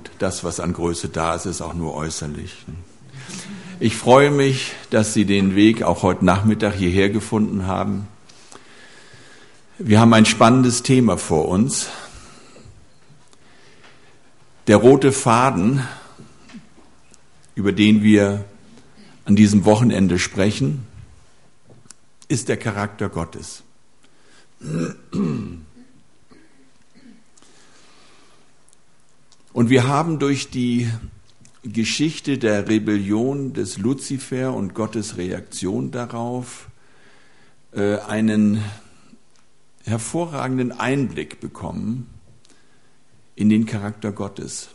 und das, was an Größe da ist, ist auch nur äußerlich. Ich freue mich, dass Sie den Weg auch heute Nachmittag hierher gefunden haben. Wir haben ein spannendes Thema vor uns. Der rote Faden, über den wir an diesem Wochenende sprechen, ist der Charakter Gottes. Und wir haben durch die Geschichte der Rebellion des Luzifer und Gottes Reaktion darauf einen hervorragenden Einblick bekommen in den Charakter Gottes.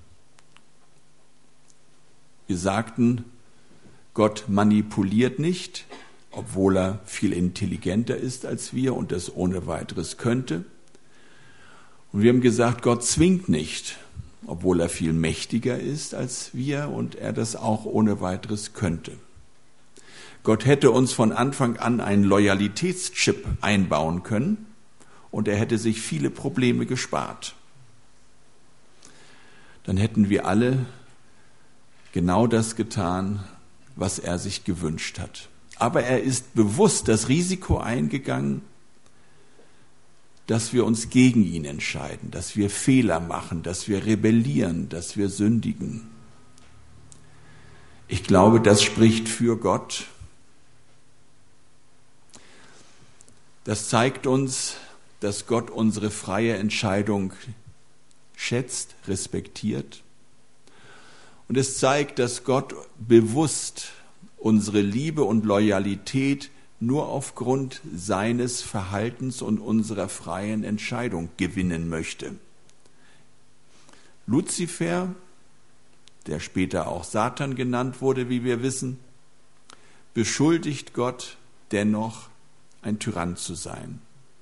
Wir sagten, Gott manipuliert nicht, obwohl er viel intelligenter ist als wir und das ohne weiteres könnte. Und wir haben gesagt, Gott zwingt nicht, obwohl er viel mächtiger ist als wir und er das auch ohne weiteres könnte. Gott hätte uns von Anfang an einen Loyalitätschip einbauen können und er hätte sich viele Probleme gespart. Dann hätten wir alle genau das getan, was er sich gewünscht hat. Aber er ist bewusst das Risiko eingegangen, dass wir uns gegen ihn entscheiden, dass wir Fehler machen, dass wir rebellieren, dass wir sündigen. Ich glaube, das spricht für Gott. Das zeigt uns, dass Gott unsere freie Entscheidung schätzt, respektiert. Und es zeigt, dass Gott bewusst unsere Liebe und Loyalität nur aufgrund seines Verhaltens und unserer freien Entscheidung gewinnen möchte. Luzifer, der später auch Satan genannt wurde, wie wir wissen, beschuldigt Gott dennoch, ein Tyrann zu sein.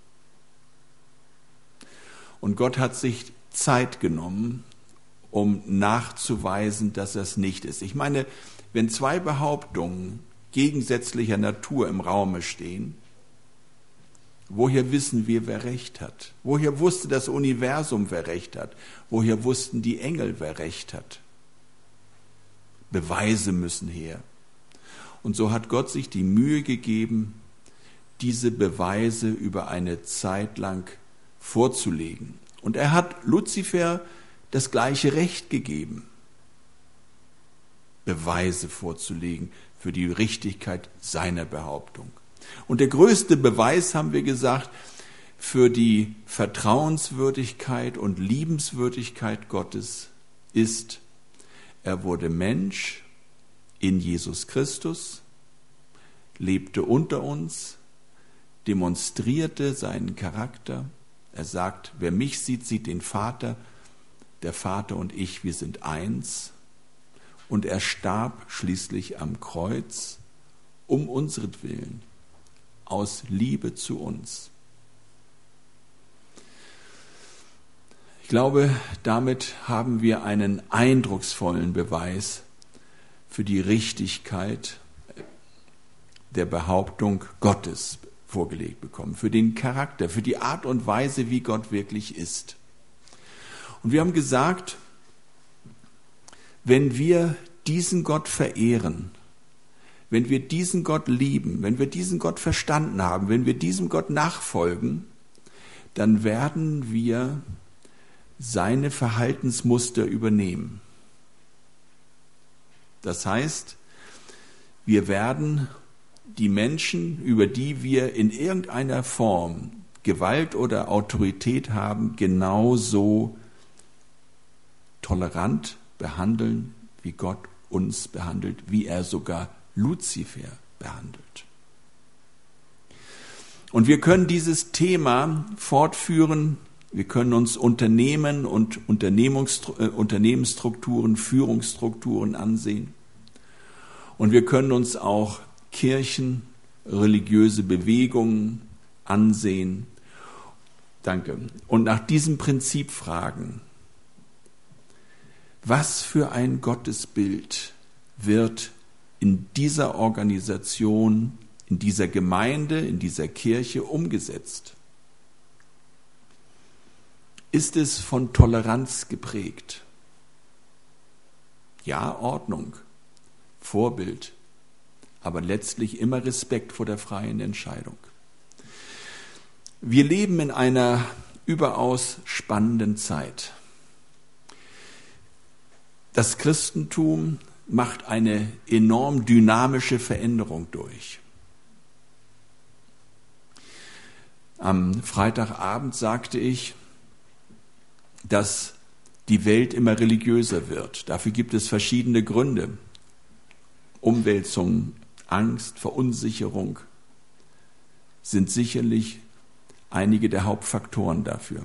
Und Gott hat sich Zeit genommen, um nachzuweisen, dass er es nicht ist. Ich meine, wenn zwei Behauptungen gegensätzlicher Natur im Raume stehen, woher wissen wir, wer Recht hat? Woher wusste das Universum, wer Recht hat? Woher wussten die Engel, wer Recht hat? Beweise müssen her. Und so hat Gott sich die Mühe gegeben, diese Beweise über eine Zeit lang vorzulegen. Und er hat Luzifer das gleiche Recht gegeben, Beweise vorzulegen für die Richtigkeit seiner Behauptung. Und der größte Beweis, haben wir gesagt, für die Vertrauenswürdigkeit und Liebenswürdigkeit Gottes ist, er wurde Mensch in Jesus Christus, lebte unter uns, demonstrierte seinen Charakter. Er sagt, wer mich sieht, sieht den Vater. Der Vater und ich, wir sind eins. Und er starb schließlich am Kreuz um unsretwillen, aus Liebe zu uns. Ich glaube, damit haben wir einen eindrucksvollen Beweis für die Richtigkeit der Behauptung Gottes vorgelegt bekommen, für den Charakter, für die Art und Weise, wie Gott wirklich ist. Und wir haben gesagt, wenn wir diesen Gott verehren, wenn wir diesen Gott lieben, wenn wir diesen Gott verstanden haben, wenn wir diesem Gott nachfolgen, dann werden wir seine Verhaltensmuster übernehmen. Das heißt, wir werden die Menschen, über die wir in irgendeiner Form Gewalt oder Autorität haben, genauso tolerant behandeln, wie Gott uns behandelt, wie er sogar Luzifer behandelt. Und wir können dieses Thema fortführen, wir können uns Unternehmen und Unternehmensstrukturen, Führungsstrukturen ansehen. Und wir können uns auch Kirchen, religiöse Bewegungen ansehen. Danke. Und nach diesem Prinzip fragen, was für ein Gottesbild wird in dieser Organisation, in dieser Gemeinde, in dieser Kirche umgesetzt? Ist es von Toleranz geprägt? Ja, Ordnung, Vorbild, aber letztlich immer Respekt vor der freien Entscheidung. Wir leben in einer überaus spannenden Zeit. Das Christentum macht eine enorm dynamische Veränderung durch. Am Freitagabend sagte ich, dass die Welt immer religiöser wird. Dafür gibt es verschiedene Gründe. Umwälzung, Angst, Verunsicherung sind sicherlich einige der Hauptfaktoren dafür.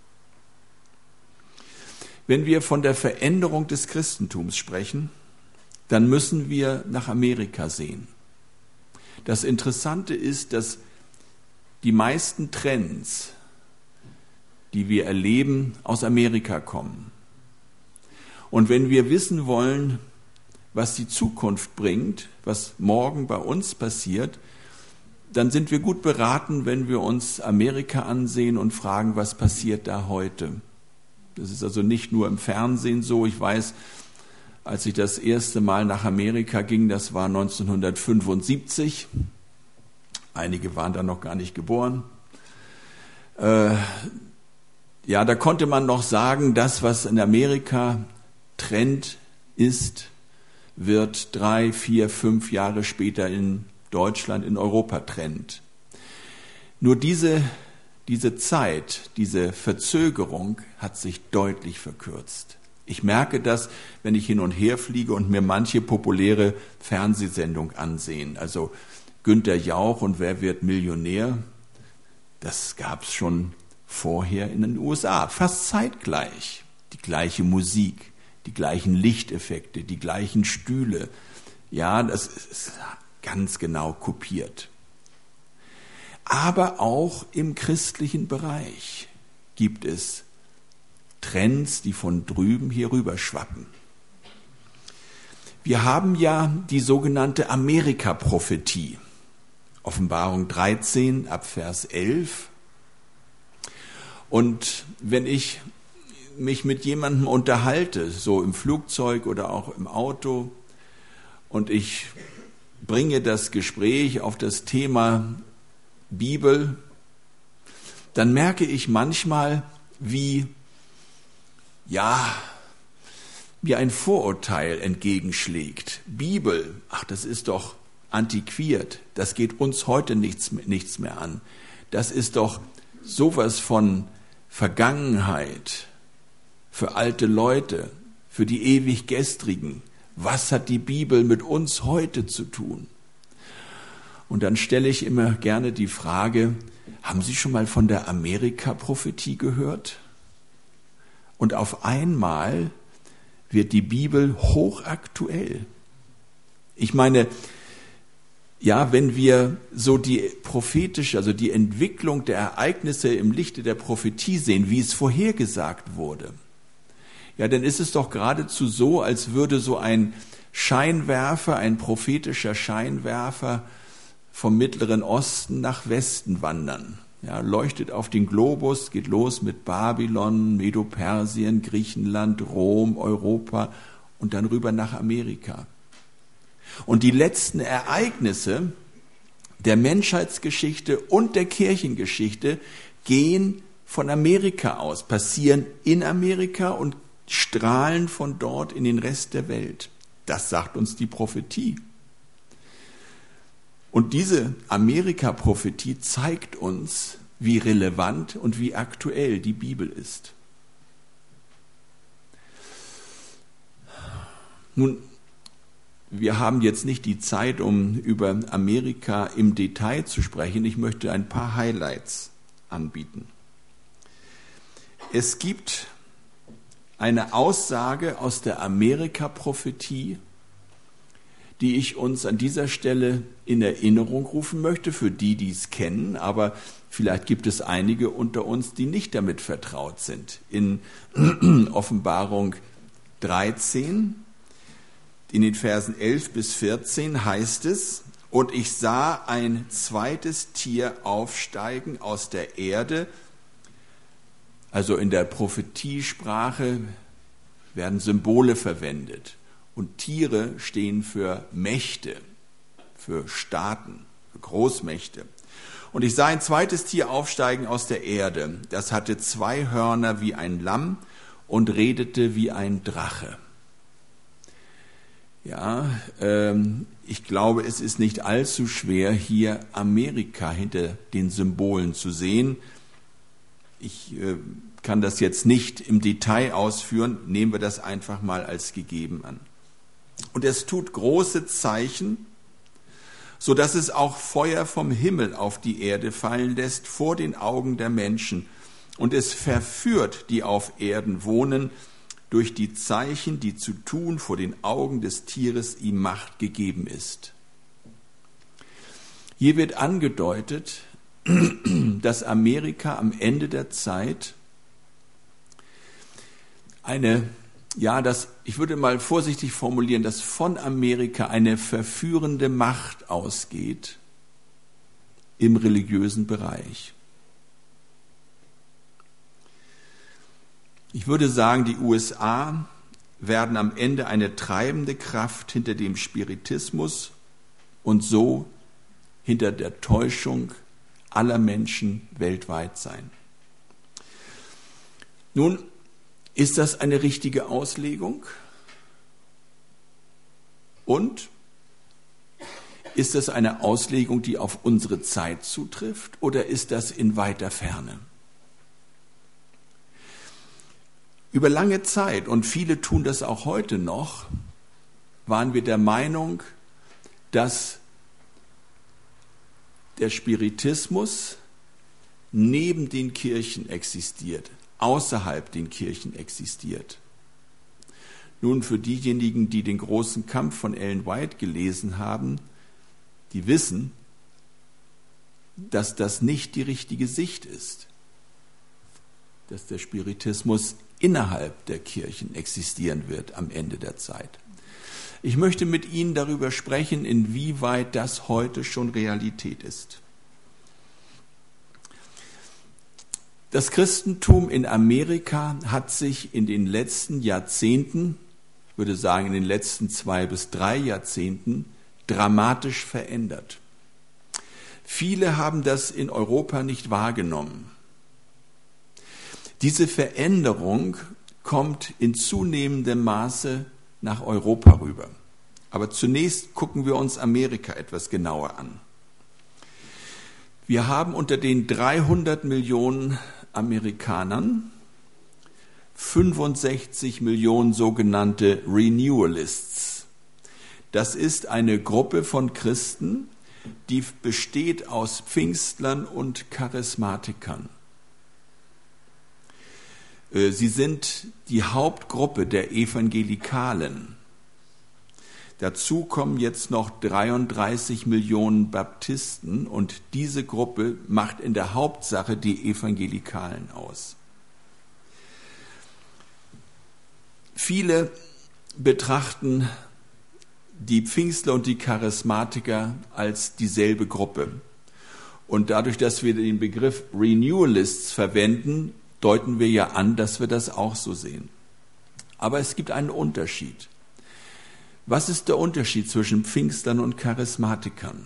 Wenn wir von der Veränderung des Christentums sprechen, dann müssen wir nach Amerika sehen. Das Interessante ist, dass die meisten Trends, die wir erleben, aus Amerika kommen. Und wenn wir wissen wollen, was die Zukunft bringt, was morgen bei uns passiert, dann sind wir gut beraten, wenn wir uns Amerika ansehen und fragen, was passiert da heute. Das ist also nicht nur im Fernsehen so. Ich weiß, als ich das erste Mal nach Amerika ging, das war 1975. Einige waren da noch gar nicht geboren. Ja, da konnte man noch sagen, das, was in Amerika Trend ist, wird 3, 4, 5 Jahre später in Deutschland, in Europa Trend. Nur diese Zeit, diese Verzögerung hat sich deutlich verkürzt. Ich merke das, wenn ich hin und her fliege und mir manche populäre Fernsehsendung ansehen. Also Günther Jauch und Wer wird Millionär? Das gab es schon vorher in den USA, fast zeitgleich. Die gleiche Musik, die gleichen Lichteffekte, die gleichen Stühle. Ja, das ist ganz genau kopiert. Aber auch im christlichen Bereich gibt es Trends, die von drüben hier rüber schwappen. Wir haben ja die sogenannte Amerika-Prophetie. Offenbarung 13 ab Vers 11. Und wenn ich mich mit jemandem unterhalte, so im Flugzeug oder auch im Auto, und ich bringe das Gespräch auf das Thema Bibel, dann merke ich manchmal, wie ein Vorurteil entgegenschlägt. Bibel, das ist doch antiquiert, das geht uns heute nichts mehr an. Das ist doch sowas von Vergangenheit für alte Leute, für die ewig Gestrigen. Was hat die Bibel mit uns heute zu tun? Und dann stelle ich immer gerne die Frage, haben Sie schon mal von der Amerika-Prophetie gehört? Und auf einmal wird die Bibel hochaktuell. Ich meine, ja, wenn wir so die prophetische, also die Entwicklung der Ereignisse im Lichte der Prophetie sehen, wie es vorhergesagt wurde, ja, dann ist es doch geradezu so, als würde so ein Scheinwerfer, ein prophetischer Scheinwerfer vom Mittleren Osten nach Westen wandern. Ja, leuchtet auf den Globus, geht los mit Babylon, Medo-Persien, Griechenland, Rom, Europa und dann rüber nach Amerika. Und die letzten Ereignisse der Menschheitsgeschichte und der Kirchengeschichte gehen von Amerika aus, passieren in Amerika und strahlen von dort in den Rest der Welt. Das sagt uns die Prophetie. Und diese Amerika-Prophetie zeigt uns, wie relevant und wie aktuell die Bibel ist. Nun, wir haben jetzt nicht die Zeit, um über Amerika im Detail zu sprechen. Ich möchte ein paar Highlights anbieten. Es gibt eine Aussage aus der Amerika-Prophetie, die ich uns an dieser Stelle in Erinnerung rufen möchte, für die, die es kennen, aber vielleicht gibt es einige unter uns, die nicht damit vertraut sind. In Offenbarung 13, in den Versen 11 bis 14 heißt es, und ich sah ein zweites Tier aufsteigen aus der Erde. Also in der Prophetiesprache werden Symbole verwendet. Und Tiere stehen für Mächte, für Staaten, für Großmächte. Und ich sah ein zweites Tier aufsteigen aus der Erde. Das hatte 2 Hörner wie ein Lamm und redete wie ein Drache. Ja, ich glaube, es ist nicht allzu schwer, hier Amerika hinter den Symbolen zu sehen. Ich kann das jetzt nicht im Detail ausführen, nehmen wir das einfach mal als gegeben an. Und es tut große Zeichen, so dass es auch Feuer vom Himmel auf die Erde fallen lässt vor den Augen der Menschen. Und es verführt, die auf Erden wohnen, durch die Zeichen, die zu tun vor den Augen des Tieres ihm Macht gegeben ist. Hier wird angedeutet, dass Amerika am Ende der Zeit ich würde mal vorsichtig formulieren, dass von Amerika eine verführende Macht ausgeht im religiösen Bereich. Ich würde sagen, die USA werden am Ende eine treibende Kraft hinter dem Spiritismus und so hinter der Täuschung aller Menschen weltweit sein. Nun, ist das eine richtige Auslegung? Und ist das eine Auslegung, die auf unsere Zeit zutrifft, oder ist das in weiter Ferne? Über lange Zeit, und viele tun das auch heute noch, waren wir der Meinung, dass der Spiritismus neben den Kirchen existiert, außerhalb den Kirchen existiert. Nun, für diejenigen, die den großen Kampf von Ellen White gelesen haben, die wissen, dass das nicht die richtige Sicht ist, dass der Spiritismus innerhalb der Kirchen existieren wird am Ende der Zeit. Ich möchte mit Ihnen darüber sprechen, inwieweit das heute schon Realität ist. Das Christentum in Amerika hat sich in den letzten Jahrzehnten, ich würde sagen in den letzten 2 bis 3 Jahrzehnten, dramatisch verändert. Viele haben das in Europa nicht wahrgenommen. Diese Veränderung kommt in zunehmendem Maße nach Europa rüber. Aber zunächst gucken wir uns Amerika etwas genauer an. Wir haben unter den 300 Millionen Amerikanern 65 Millionen sogenannte Renewalists. Das ist eine Gruppe von Christen, die besteht aus Pfingstlern und Charismatikern. Sie sind die Hauptgruppe der Evangelikalen. Dazu kommen jetzt noch 33 Millionen Baptisten und diese Gruppe macht in der Hauptsache die Evangelikalen aus. Viele betrachten die Pfingstler und die Charismatiker als dieselbe Gruppe. Und dadurch, dass wir den Begriff Renewalists verwenden, deuten wir ja an, dass wir das auch so sehen. Aber es gibt einen Unterschied. Was ist der Unterschied zwischen Pfingstlern und Charismatikern?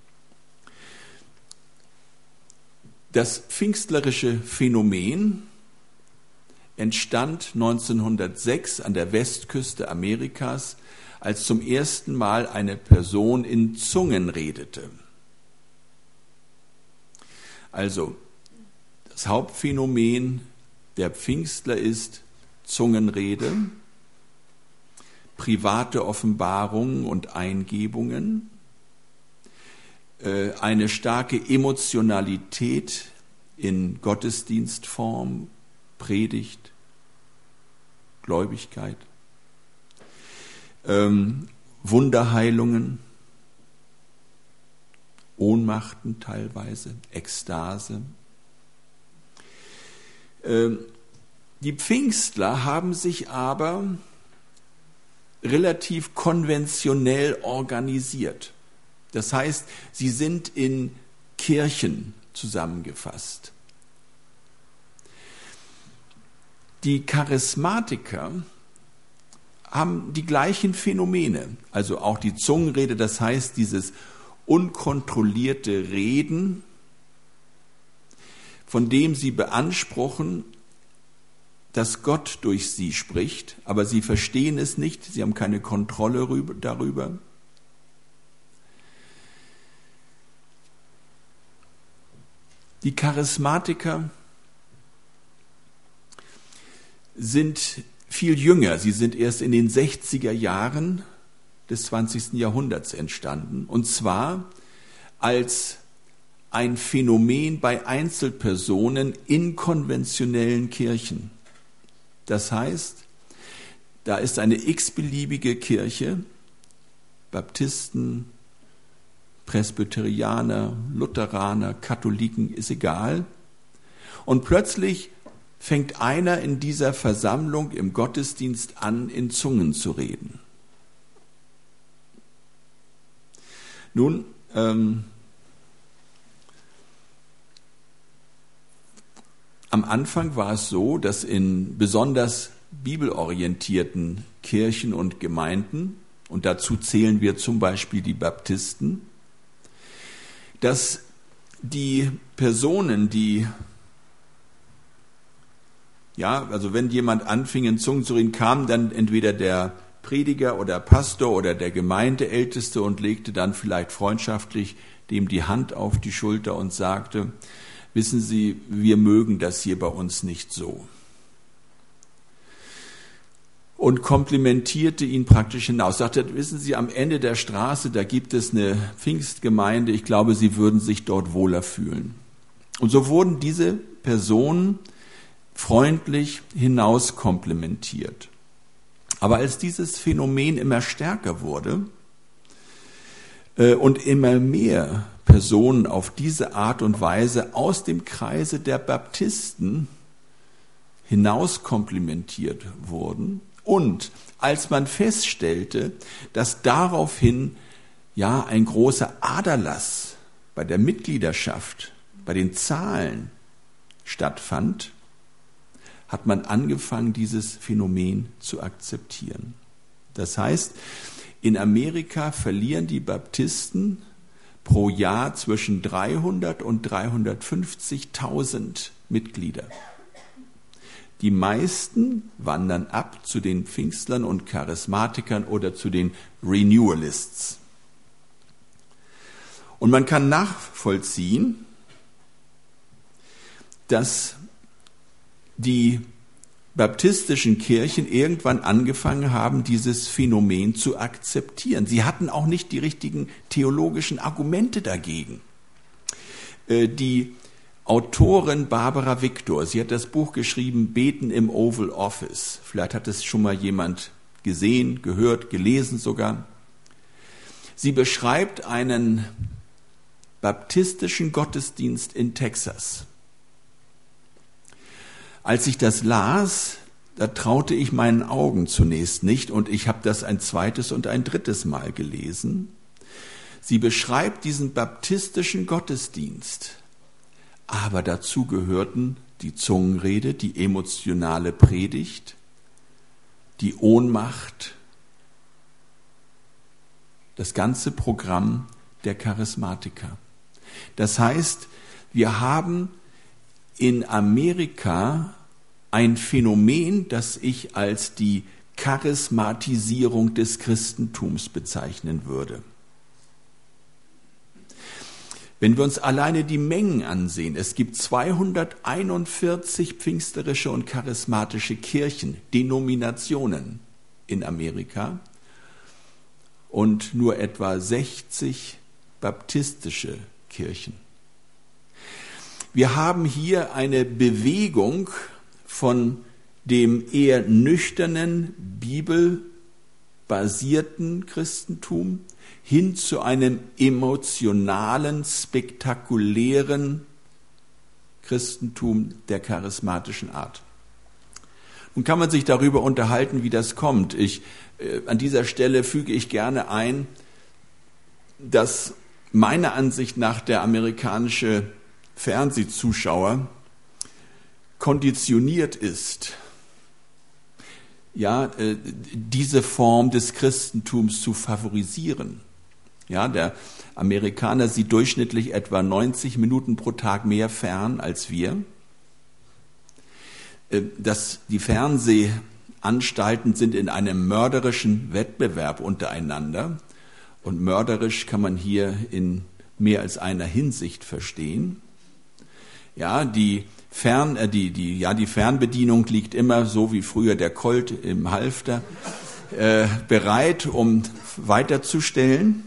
Das pfingstlerische Phänomen entstand 1906 an der Westküste Amerikas, als zum ersten Mal eine Person in Zungen redete. Also, das Hauptphänomen der Pfingstler ist Zungenrede, private Offenbarungen und Eingebungen, eine starke Emotionalität in Gottesdienstform, Predigt, Gläubigkeit, Wunderheilungen, Ohnmachten teilweise, Ekstase. Die Pfingstler haben sich aber relativ konventionell organisiert. Das heißt, sie sind in Kirchen zusammengefasst. Die Charismatiker haben die gleichen Phänomene. Also auch die Zungenrede, das heißt dieses unkontrollierte Reden, von dem sie beanspruchen, dass Gott durch sie spricht, aber sie verstehen es nicht, sie haben keine Kontrolle darüber. Die Charismatiker sind viel jünger. Sie sind erst in den 60er Jahren des 20. Jahrhunderts entstanden. Und zwar als ein Phänomen bei Einzelpersonen in konventionellen Kirchen. Das heißt, da ist eine x-beliebige Kirche, Baptisten, Presbyterianer, Lutheraner, Katholiken, ist egal. Und plötzlich fängt einer in dieser Versammlung im Gottesdienst an, in Zungen zu reden. Nun, am Anfang war es so, dass in besonders bibelorientierten Kirchen und Gemeinden, und dazu zählen wir zum Beispiel die Baptisten, dass die Personen, also wenn jemand anfing in Zungen zu reden, kam dann entweder der Prediger oder Pastor oder der Gemeindeälteste und legte dann vielleicht freundschaftlich dem die Hand auf die Schulter und sagte, wissen Sie, wir mögen das hier bei uns nicht so. Und komplimentierte ihn praktisch hinaus. Sagte, wissen Sie, am Ende der Straße, da gibt es eine Pfingstgemeinde, ich glaube, Sie würden sich dort wohler fühlen. Und so wurden diese Personen freundlich hinaus komplimentiert. Aber als dieses Phänomen immer stärker wurde und immer mehr Personen auf diese Art und Weise aus dem Kreise der Baptisten hinaus komplimentiert wurden, und als man feststellte, dass daraufhin ein großer Aderlass bei der Mitgliedschaft, bei den Zahlen stattfand, hat man angefangen, dieses Phänomen zu akzeptieren. Das heißt, in Amerika verlieren die Baptisten pro Jahr zwischen 300 und 350.000 Mitglieder. Die meisten wandern ab zu den Pfingstlern und Charismatikern oder zu den Renewalists. Und man kann nachvollziehen, dass die baptistischen Kirchen irgendwann angefangen haben, dieses Phänomen zu akzeptieren. Sie hatten auch nicht die richtigen theologischen Argumente dagegen. Die Autorin Barbara Victor, sie hat das Buch geschrieben, Beten im Oval Office. Vielleicht hat es schon mal jemand gesehen, gehört, gelesen sogar. Sie beschreibt einen baptistischen Gottesdienst in Texas. Als ich das las, da traute ich meinen Augen zunächst nicht, und ich habe das ein zweites und ein drittes Mal gelesen. Sie beschreibt diesen baptistischen Gottesdienst, aber dazu gehörten die Zungenrede, die emotionale Predigt, die Ohnmacht, das ganze Programm der Charismatiker. Das heißt, wir haben in Amerika ein Phänomen, das ich als die Charismatisierung des Christentums bezeichnen würde. Wenn wir uns alleine die Mengen ansehen, es gibt 241 pfingsterische und charismatische Kirchen, Denominationen in Amerika und nur etwa 60 baptistische Kirchen. Wir haben hier eine Bewegung von dem eher nüchternen, bibelbasierten Christentum hin zu einem emotionalen, spektakulären Christentum der charismatischen Art. Nun kann man sich darüber unterhalten, wie das kommt. An dieser Stelle füge ich gerne ein, dass meiner Ansicht nach der amerikanische Fernsehzuschauer konditioniert ist. diese Form des Christentums zu favorisieren. Ja, der Amerikaner sieht durchschnittlich etwa 90 Minuten pro Tag mehr fern als wir. Die Fernsehanstalten sind in einem mörderischen Wettbewerb untereinander. Und mörderisch kann man hier in mehr als einer Hinsicht verstehen. Ja, die Fernbedienung liegt immer so wie früher der Colt im Halfter, bereit, um weiterzustellen.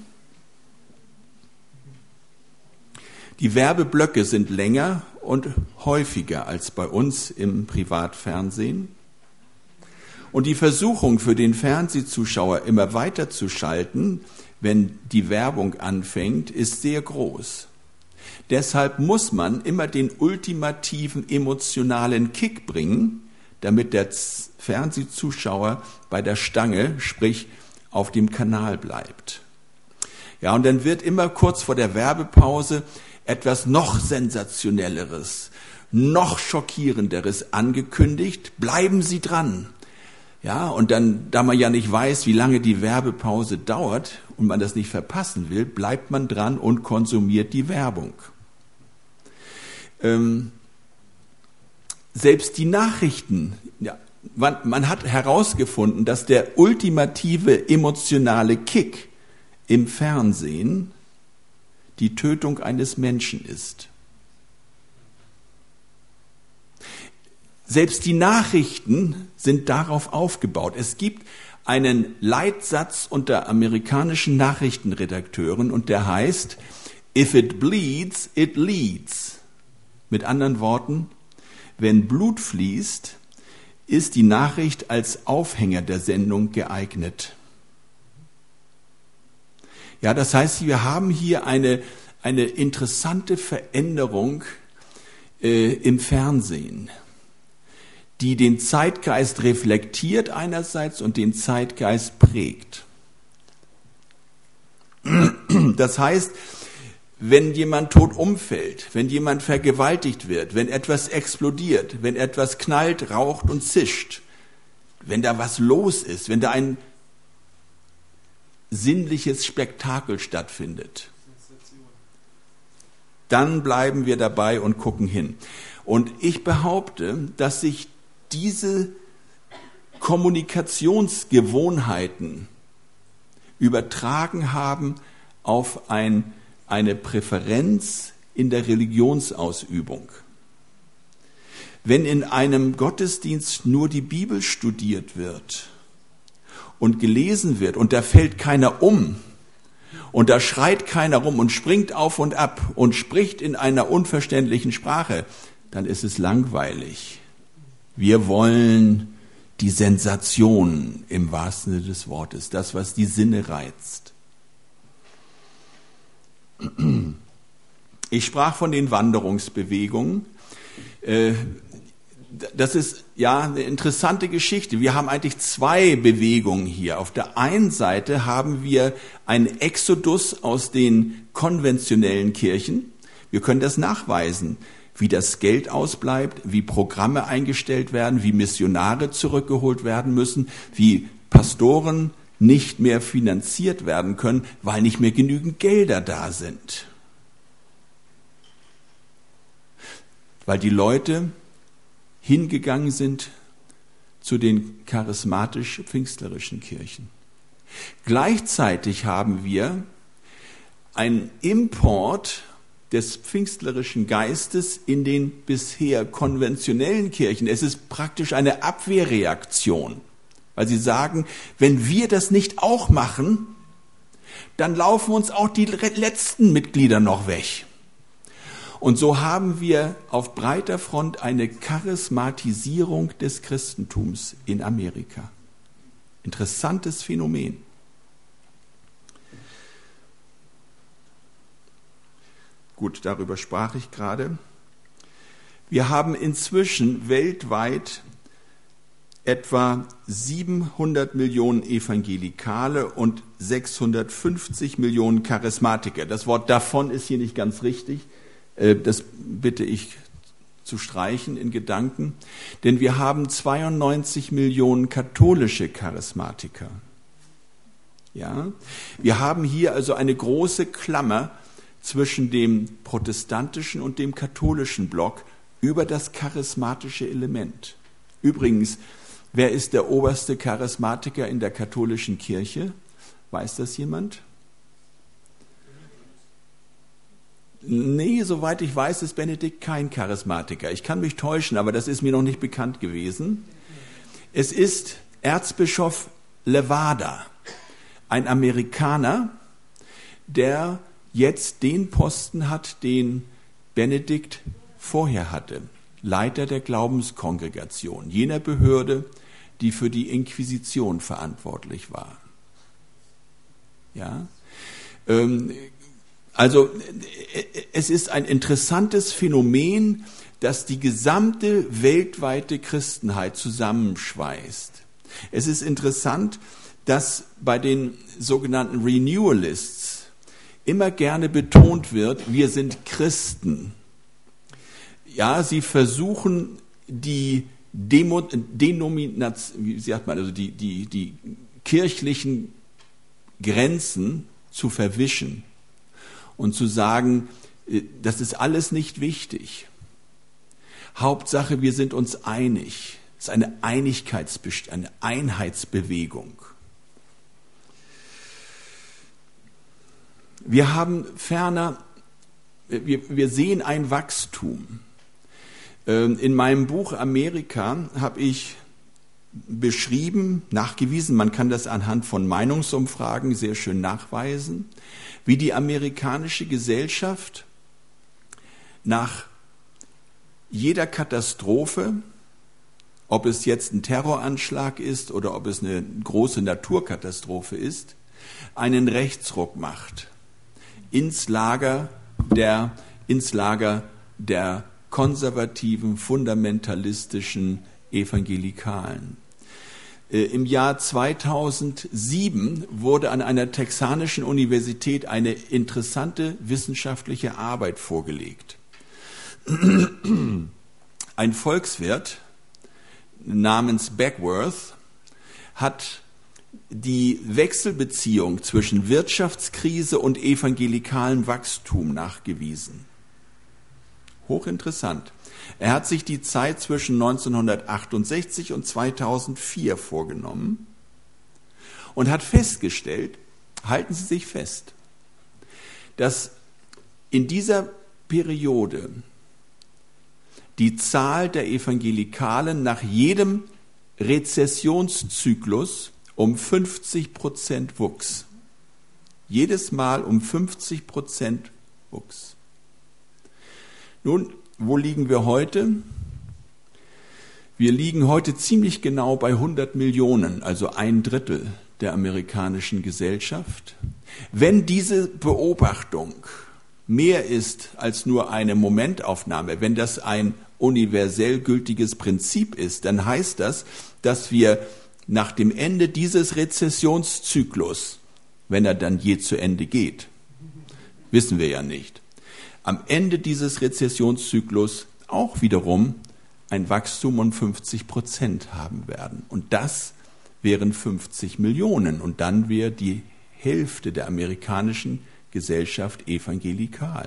Die Werbeblöcke sind länger und häufiger als bei uns im Privatfernsehen. Und die Versuchung für den Fernsehzuschauer, immer weiter zu schalten, wenn die Werbung anfängt, ist sehr groß. Deshalb muss man immer den ultimativen emotionalen Kick bringen, damit der Fernsehzuschauer bei der Stange, sprich auf dem Kanal bleibt. Ja, und dann wird immer kurz vor der Werbepause etwas noch Sensationelleres, noch Schockierenderes angekündigt. Bleiben Sie dran. Ja, und dann, da man ja nicht weiß, wie lange die Werbepause dauert und man das nicht verpassen will, bleibt man dran und konsumiert die Werbung. Selbst die Nachrichten, ja, man hat herausgefunden, dass der ultimative emotionale Kick im Fernsehen die Tötung eines Menschen ist. Selbst die Nachrichten sind darauf aufgebaut. Es gibt einen Leitsatz unter amerikanischen Nachrichtenredakteuren und der heißt, if it bleeds, it leads. Mit anderen Worten, wenn Blut fließt, ist die Nachricht als Aufhänger der Sendung geeignet. Ja, das heißt, wir haben hier eine interessante Veränderung im Fernsehen, die den Zeitgeist reflektiert einerseits und den Zeitgeist prägt. Das heißt, wenn jemand tot umfällt, wenn jemand vergewaltigt wird, wenn etwas explodiert, wenn etwas knallt, raucht und zischt, wenn da was los ist, wenn da ein sinnliches Spektakel stattfindet, dann bleiben wir dabei und gucken hin. Und ich behaupte, dass sich diese Kommunikationsgewohnheiten übertragen haben auf eine Präferenz in der Religionsausübung. Wenn in einem Gottesdienst nur die Bibel studiert wird und gelesen wird und da fällt keiner um und da schreit keiner rum und springt auf und ab und spricht in einer unverständlichen Sprache, dann ist es langweilig. Wir wollen die Sensation im wahrsten Sinne des Wortes, das, was die Sinne reizt. Ich sprach von den Wanderungsbewegungen. Das ist ja eine interessante Geschichte. Wir haben eigentlich zwei Bewegungen hier. Auf der einen Seite haben wir einen Exodus aus den konventionellen Kirchen. Wir können das nachweisen, wie das Geld ausbleibt, wie Programme eingestellt werden, wie Missionare zurückgeholt werden müssen, wie Pastoren nicht mehr finanziert werden können, weil nicht mehr genügend Gelder da sind. Weil die Leute hingegangen sind zu den charismatisch-pfingstlerischen Kirchen. Gleichzeitig haben wir einen Import des pfingstlerischen Geistes in den bisher konventionellen Kirchen. Es ist praktisch eine Abwehrreaktion, weil sie sagen, wenn wir das nicht auch machen, dann laufen uns auch die letzten Mitglieder noch weg. Und so haben wir auf breiter Front eine Charismatisierung des Christentums in Amerika. Interessantes Phänomen. Gut, darüber sprach ich gerade. Wir haben inzwischen weltweit etwa 700 Millionen Evangelikale und 650 Millionen Charismatiker. Das Wort davon ist hier nicht ganz richtig. Das bitte ich zu streichen in Gedanken, denn wir haben 92 Millionen katholische Charismatiker. Ja? Wir haben hier also eine große Klammer zwischen dem protestantischen und dem katholischen Block über das charismatische Element. Übrigens, wer ist der oberste Charismatiker in der katholischen Kirche? Weiß das jemand? Nee, soweit ich weiß, ist Benedikt kein Charismatiker. Ich kann mich täuschen, aber das ist mir noch nicht bekannt gewesen. Es ist Erzbischof Levada, ein Amerikaner, der jetzt den Posten hat, den Benedikt vorher hatte. Leiter der Glaubenskongregation, jener Behörde, die für die Inquisition verantwortlich war. Ja? Also es ist ein interessantes Phänomen, das die gesamte weltweite Christenheit zusammenschweißt. Es ist interessant, dass bei den sogenannten Renewalists immer gerne betont wird, wir sind Christen. Ja, sie versuchen die die kirchlichen Grenzen zu verwischen und zu sagen, das ist alles nicht wichtig. Hauptsache, wir sind uns einig. Es ist eine eine Einheitsbewegung. Wir haben ferner, wir sehen ein Wachstum. In meinem Buch Amerika habe ich beschrieben, nachgewiesen, man kann das anhand von Meinungsumfragen sehr schön nachweisen, wie die amerikanische Gesellschaft nach jeder Katastrophe, ob es jetzt ein Terroranschlag ist oder ob es eine große Naturkatastrophe ist, einen Rechtsruck macht ins Lager der konservativen, fundamentalistischen Evangelikalen. Im Jahr 2007 wurde an einer texanischen Universität eine interessante wissenschaftliche Arbeit vorgelegt. Ein Volkswirt namens Beckworth hat die Wechselbeziehung zwischen Wirtschaftskrise und evangelikalem Wachstum nachgewiesen. Hochinteressant. Er hat sich die Zeit zwischen 1968 und 2004 vorgenommen und hat festgestellt, halten Sie sich fest, dass in dieser Periode die Zahl der Evangelikalen nach jedem Rezessionszyklus um 50% wuchs. Jedes Mal um 50% wuchs. Nun, wo liegen wir heute? Wir liegen heute ziemlich genau bei 100 Millionen, also 1/3 der amerikanischen Gesellschaft. Wenn diese Beobachtung mehr ist als nur eine Momentaufnahme, wenn das ein universell gültiges Prinzip ist, dann heißt das, dass wir nach dem Ende dieses Rezessionszyklus, wenn er dann je zu Ende geht, wissen wir ja nicht, am Ende dieses Rezessionszyklus auch wiederum ein Wachstum um 50% haben werden. Und das wären 50 Millionen. Und dann wäre die Hälfte der amerikanischen Gesellschaft evangelikal.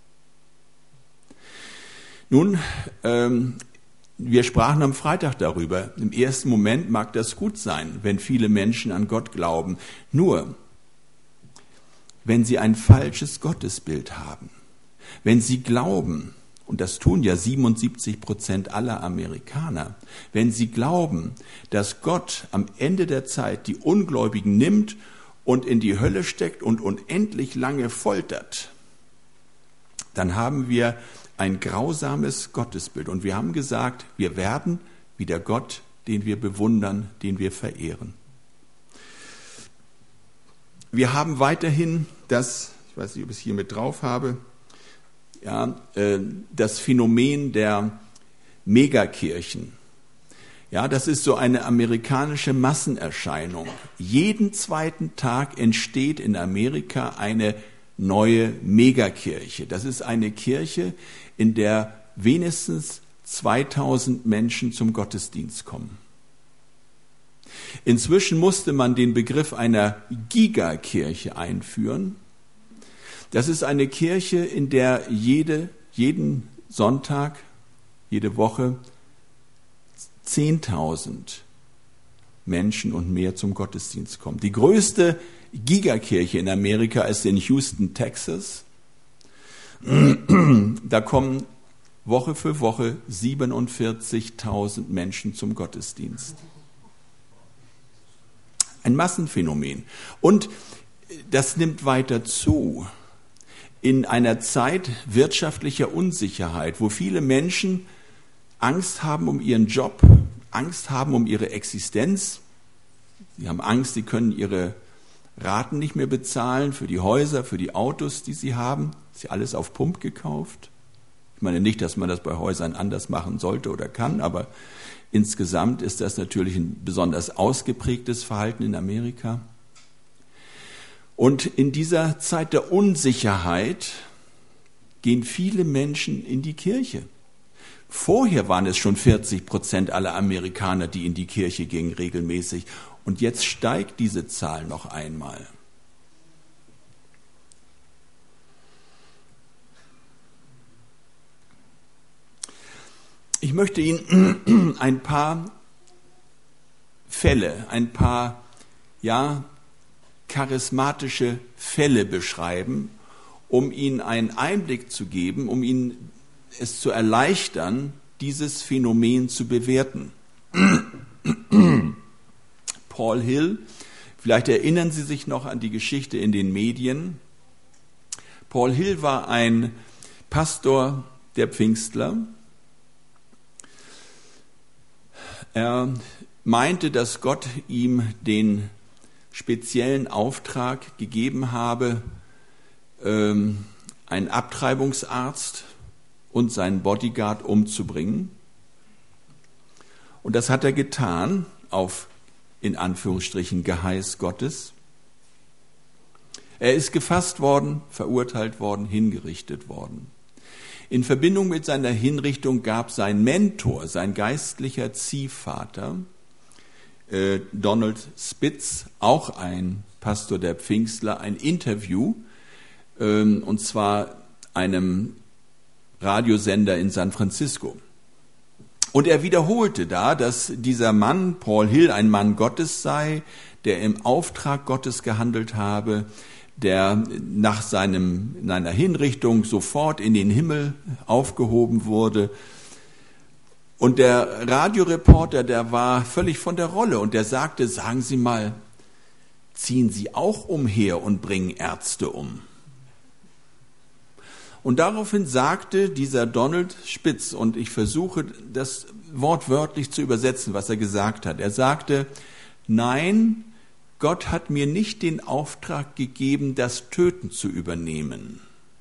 Nun, wir sprachen am Freitag darüber. Im ersten Moment mag das gut sein, wenn viele Menschen an Gott glauben. Nur, wenn sie ein falsches Gottesbild haben, wenn sie glauben, und das tun ja 77% aller Amerikaner, wenn sie glauben, dass Gott am Ende der Zeit die Ungläubigen nimmt und in die Hölle steckt und unendlich lange foltert, dann haben wir ein grausames Gottesbild. Und wir haben gesagt, wir werden wie der Gott, den wir bewundern, den wir verehren. Wir haben weiterhin das, ich weiß nicht, ob ich es hier mit drauf habe, ja, das Phänomen der Megakirchen. Ja, das ist so eine amerikanische Massenerscheinung. Jeden zweiten Tag entsteht in Amerika eine neue Megakirche. Das ist eine Kirche, in der wenigstens 2000 Menschen zum Gottesdienst kommen. Inzwischen musste man den Begriff einer Gigakirche einführen. Das ist eine Kirche, in der jeden Sonntag, jede Woche 10.000 Menschen und mehr zum Gottesdienst kommen. Die größte Gigakirche in Amerika ist in Houston, Texas. Da kommen Woche für Woche 47.000 Menschen zum Gottesdienst. Ein Massenphänomen. Und das nimmt weiter zu. In einer Zeit wirtschaftlicher Unsicherheit, wo viele Menschen Angst haben um ihren Job, Angst haben um ihre Existenz. Sie haben Angst, sie können ihre Raten nicht mehr bezahlen für die Häuser, für die Autos, die sie haben. Ist ja alles auf Pump gekauft. Ich meine nicht, dass man das bei Häusern anders machen sollte oder kann, aber insgesamt ist das natürlich ein besonders ausgeprägtes Verhalten in Amerika. Und in dieser Zeit der Unsicherheit gehen viele Menschen in die Kirche. Vorher waren es schon 40% aller Amerikaner, die in die Kirche gingen regelmäßig. Und jetzt steigt diese Zahl noch einmal. Ich möchte Ihnen ein paar Fälle, ein paar charismatische Fälle beschreiben, um Ihnen einen Einblick zu geben, um Ihnen es zu erleichtern, dieses Phänomen zu bewerten. Paul Hill, vielleicht erinnern Sie sich noch an die Geschichte in den Medien. Paul Hill war ein Pastor der Pfingstler. Er meinte, dass Gott ihm den speziellen Auftrag gegeben habe, einen Abtreibungsarzt und seinen Bodyguard umzubringen. Und das hat er getan auf, in Anführungsstrichen, Geheiß Gottes. Er ist gefasst worden, verurteilt worden, hingerichtet worden. In Verbindung mit seiner Hinrichtung gab sein Mentor, sein geistlicher Ziehvater, Donald Spitz, auch ein Pastor der Pfingstler, ein Interview, und zwar einem Radiosender in San Francisco. Und er wiederholte da, dass dieser Mann, Paul Hill, ein Mann Gottes sei, der im Auftrag Gottes gehandelt habe, der nach seiner Hinrichtung sofort in den Himmel aufgehoben wurde. Und der Radioreporter, der war völlig von der Rolle und der sagte, sagen Sie mal, ziehen Sie auch umher und bringen Ärzte um? Und daraufhin sagte dieser Donald Spitz, und ich versuche das wortwörtlich zu übersetzen, was er gesagt hat. Er sagte, nein, Gott hat mir nicht den Auftrag gegeben, das Töten zu übernehmen.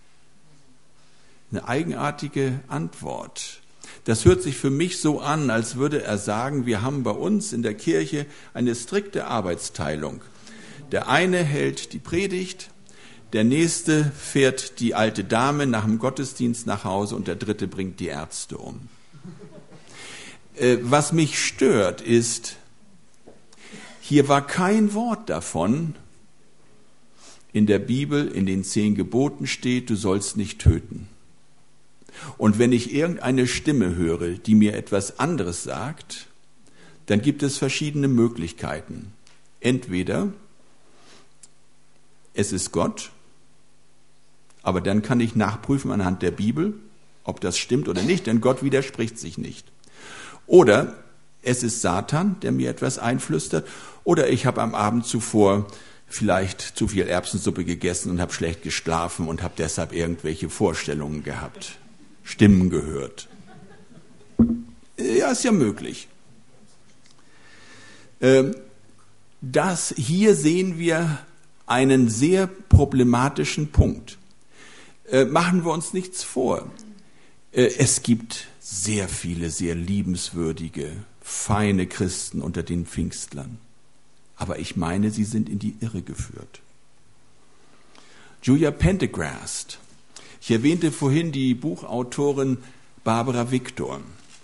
Eine eigenartige Antwort. Das hört sich für mich so an, als würde er sagen, wir haben bei uns in der Kirche eine strikte Arbeitsteilung. Der eine hält die Predigt, der nächste fährt die alte Dame nach dem Gottesdienst nach Hause und der dritte bringt die Ärzte um. Was mich stört ist, hier war kein Wort davon, in der Bibel, in den 10 Geboten steht, du sollst nicht töten. Und wenn ich irgendeine Stimme höre, die mir etwas anderes sagt, dann gibt es verschiedene Möglichkeiten. Entweder es ist Gott, aber dann kann ich nachprüfen anhand der Bibel, ob das stimmt oder nicht, denn Gott widerspricht sich nicht. Oder es ist Satan, der mir etwas einflüstert, oder ich habe am Abend zuvor vielleicht zu viel Erbsensuppe gegessen und habe schlecht geschlafen und habe deshalb irgendwelche Vorstellungen gehabt, Stimmen gehört. Ja, ist ja möglich. Hier sehen wir einen sehr problematischen Punkt. Machen wir uns nichts vor. Es gibt sehr viele, sehr liebenswürdige, feine Christen unter den Pfingstlern. Aber ich meine, sie sind in die Irre geführt. Julia Pendergrast. Ich erwähnte vorhin die Buchautorin Barbara Victor.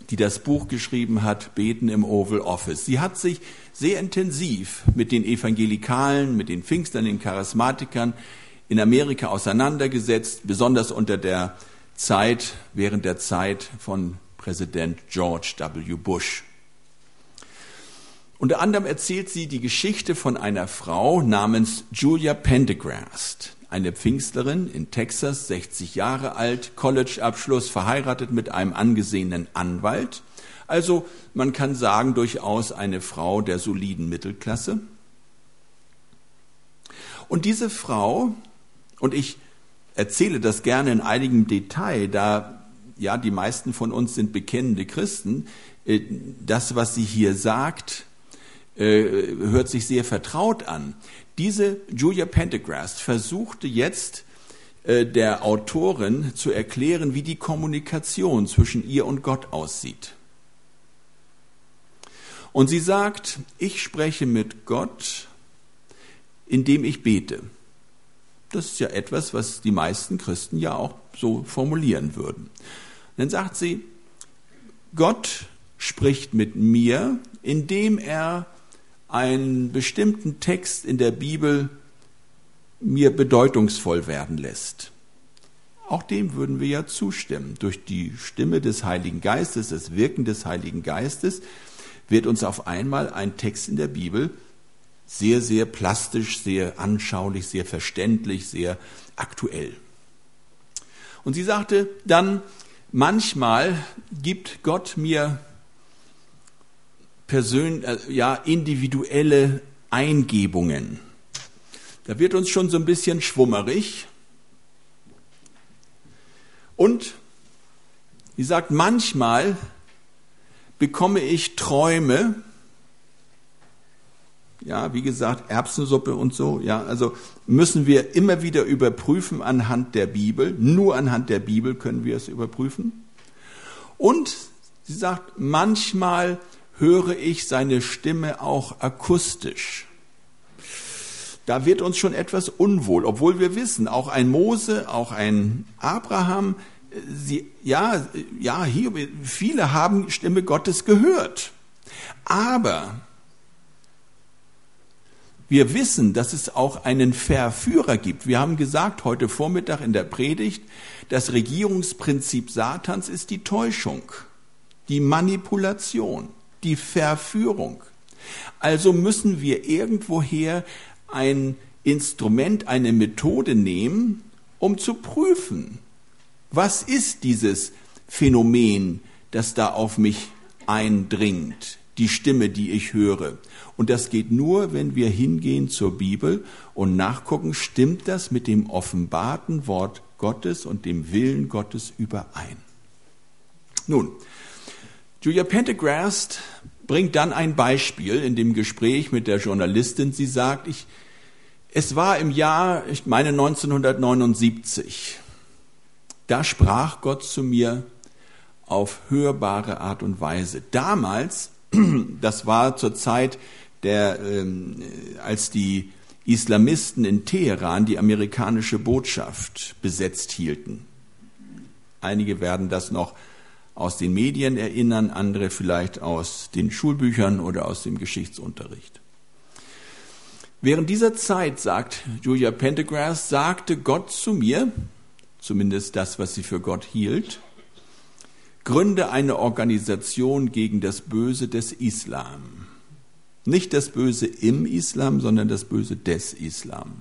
die das Buch geschrieben hat, Beten im Oval Office. Sie hat sich sehr intensiv mit den Evangelikalen, mit den Pfingstern, den Charismatikern in Amerika auseinandergesetzt, besonders während der Zeit von Präsident George W. Bush. Unter anderem erzählt sie die Geschichte von einer Frau namens Julia Pendergrast, eine Pfingstlerin in Texas, 60 Jahre alt, College-Abschluss, verheiratet mit einem angesehenen Anwalt. Also man kann sagen, durchaus eine Frau der soliden Mittelklasse. Und diese Frau, und ich erzähle das gerne in einigem Detail, da ja die meisten von uns sind bekennende Christen, das, was sie hier sagt, hört sich sehr vertraut an. Diese Julia Pendergrast versuchte jetzt der Autorin zu erklären, wie die Kommunikation zwischen ihr und Gott aussieht. Und sie sagt, ich spreche mit Gott, indem ich bete. Das ist ja etwas, was die meisten Christen ja auch so formulieren würden. Dann sagt sie, Gott spricht mit mir, indem er einen bestimmten Text in der Bibel mir bedeutungsvoll werden lässt. Auch dem würden wir ja zustimmen. Durch die Stimme des Heiligen Geistes, das Wirken des Heiligen Geistes, wird uns auf einmal ein Text in der Bibel sehr, sehr plastisch, sehr anschaulich, sehr verständlich, sehr aktuell. Und sie sagte dann, manchmal gibt Gott mir individuelle Eingebungen. Da wird uns schon so ein bisschen schwummerig. Und sie sagt, manchmal bekomme ich Träume, ja, wie gesagt, Erbsensuppe und so, ja, also müssen wir immer wieder überprüfen anhand der Bibel. Nur anhand der Bibel können wir es überprüfen. Und sie sagt, manchmal höre ich seine Stimme auch akustisch. Da wird uns schon etwas unwohl, obwohl wir wissen, auch ein Mose, auch ein Abraham, viele haben Stimme Gottes gehört. Aber wir wissen, dass es auch einen Verführer gibt. Wir haben gesagt heute Vormittag in der Predigt, das Regierungsprinzip Satans ist die Täuschung, die Manipulation, die Verführung. Also müssen wir irgendwoher ein Instrument, eine Methode nehmen, um zu prüfen, was ist dieses Phänomen, das da auf mich eindringt, die Stimme, die ich höre. Und das geht nur, wenn wir hingehen zur Bibel und nachgucken, stimmt das mit dem offenbarten Wort Gottes und dem Willen Gottes überein. Nun, Julia Pendergrast bringt dann ein Beispiel in dem Gespräch mit der Journalistin. Sie sagt, es war im Jahr, ich meine 1979, da sprach Gott zu mir auf hörbare Art und Weise. Damals, das war zur Zeit, als die Islamisten in Teheran die amerikanische Botschaft besetzt hielten. Einige werden das noch aus den Medien erinnern, andere vielleicht aus den Schulbüchern oder aus dem Geschichtsunterricht. Während dieser Zeit, sagt Julia Pendergrast, sagte Gott zu mir, zumindest das, was sie für Gott hielt, gründe eine Organisation gegen das Böse des Islam. Nicht das Böse im Islam, sondern das Böse des Islam.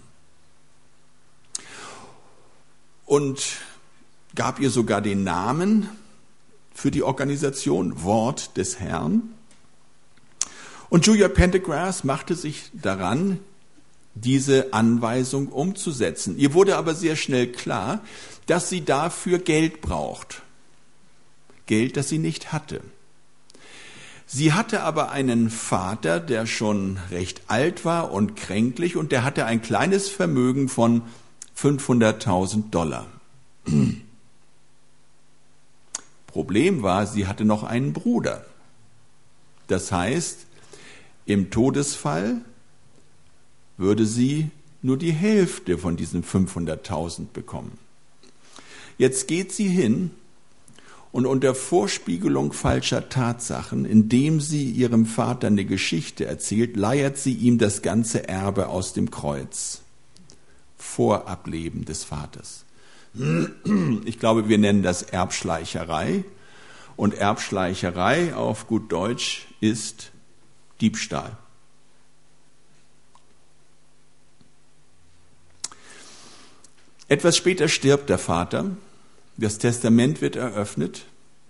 Und gab ihr sogar den Namen für die Organisation, Wort des Herrn. Und Julia Pendergrast machte sich daran, diese Anweisung umzusetzen. Ihr wurde aber sehr schnell klar, dass sie dafür Geld braucht. Geld, das sie nicht hatte. Sie hatte aber einen Vater, der schon recht alt war und kränklich, und der hatte ein kleines Vermögen von $500.000. Problem war, sie hatte noch einen Bruder. Das heißt, im Todesfall würde sie nur die Hälfte von diesen 500.000 bekommen. Jetzt geht sie hin und unter Vorspiegelung falscher Tatsachen, indem sie ihrem Vater eine Geschichte erzählt, leiert sie ihm das ganze Erbe aus dem Kreuz vor Ableben des Vaters. Ich glaube, wir nennen das Erbschleicherei. Und Erbschleicherei auf gut Deutsch ist Diebstahl. Etwas später stirbt der Vater. Das Testament wird eröffnet.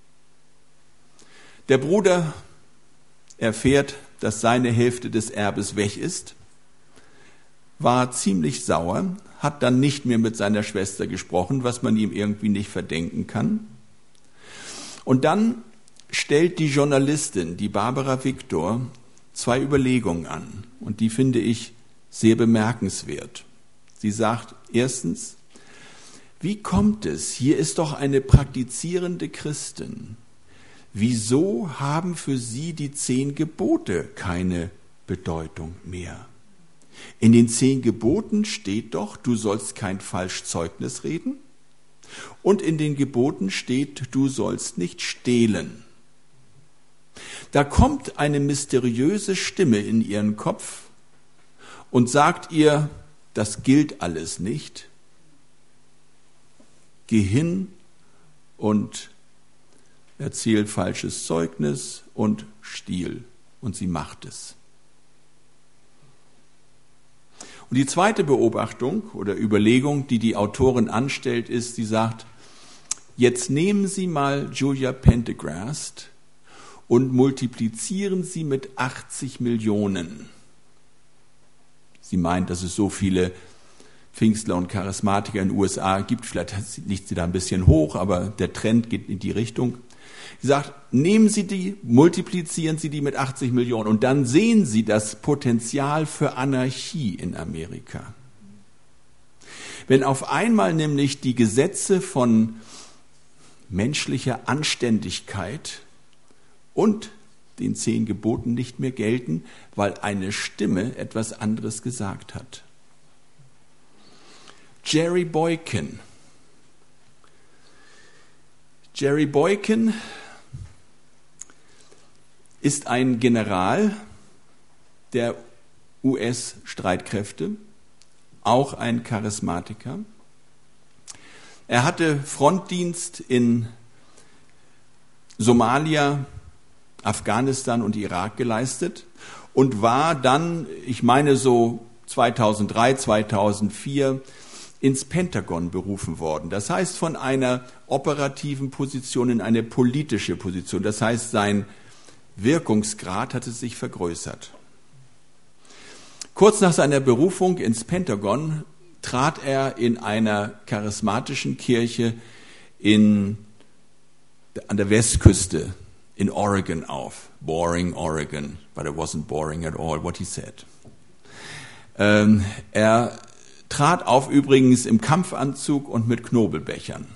Der Bruder erfährt, dass seine Hälfte des Erbes weg ist, war ziemlich sauer, hat dann nicht mehr mit seiner Schwester gesprochen, was man ihm irgendwie nicht verdenken kann. Und dann stellt die Journalistin, die Barbara Victor, 2 Überlegungen an. Und die finde ich sehr bemerkenswert. Sie sagt, erstens, wie kommt es, hier ist doch eine praktizierende Christin. Wieso haben für sie die 10 Gebote keine Bedeutung mehr? In den 10 Geboten steht doch, du sollst kein Falschzeugnis reden. Und in den Geboten steht, du sollst nicht stehlen. Da kommt eine mysteriöse Stimme in ihren Kopf und sagt ihr, das gilt alles nicht. Geh hin und erzähl falsches Zeugnis und stiehl. Und sie macht es. Und die zweite Beobachtung oder Überlegung, die die Autorin anstellt, ist, sie sagt, jetzt nehmen Sie mal Julia Pendergast und multiplizieren Sie mit 80 Millionen. Sie meint, dass es so viele Pfingstler und Charismatiker in den USA gibt. Vielleicht liegt sie da ein bisschen hoch, aber der Trend geht in die Richtung. Sie sagt, nehmen Sie die, multiplizieren Sie die mit 80 Millionen und dann sehen Sie das Potenzial für Anarchie in Amerika. Wenn auf einmal nämlich die Gesetze von menschlicher Anständigkeit und den 10 Geboten nicht mehr gelten, weil eine Stimme etwas anderes gesagt hat. Jerry Boykin. Jerry Boykin ist ein General der US-Streitkräfte, auch ein Charismatiker. Er hatte Frontdienst in Somalia, Afghanistan und Irak geleistet und war dann, ich meine so 2003, 2004, ins Pentagon berufen worden. Das heißt, von einer operativen Position in eine politische Position. Das heißt, sein Wirkungsgrad hatte sich vergrößert. Kurz nach seiner Berufung ins Pentagon trat er in einer charismatischen Kirche an der Westküste in Oregon auf. Boring Oregon, but it wasn't boring at all what he said. Er trat auf übrigens im Kampfanzug und mit Knobelbechern.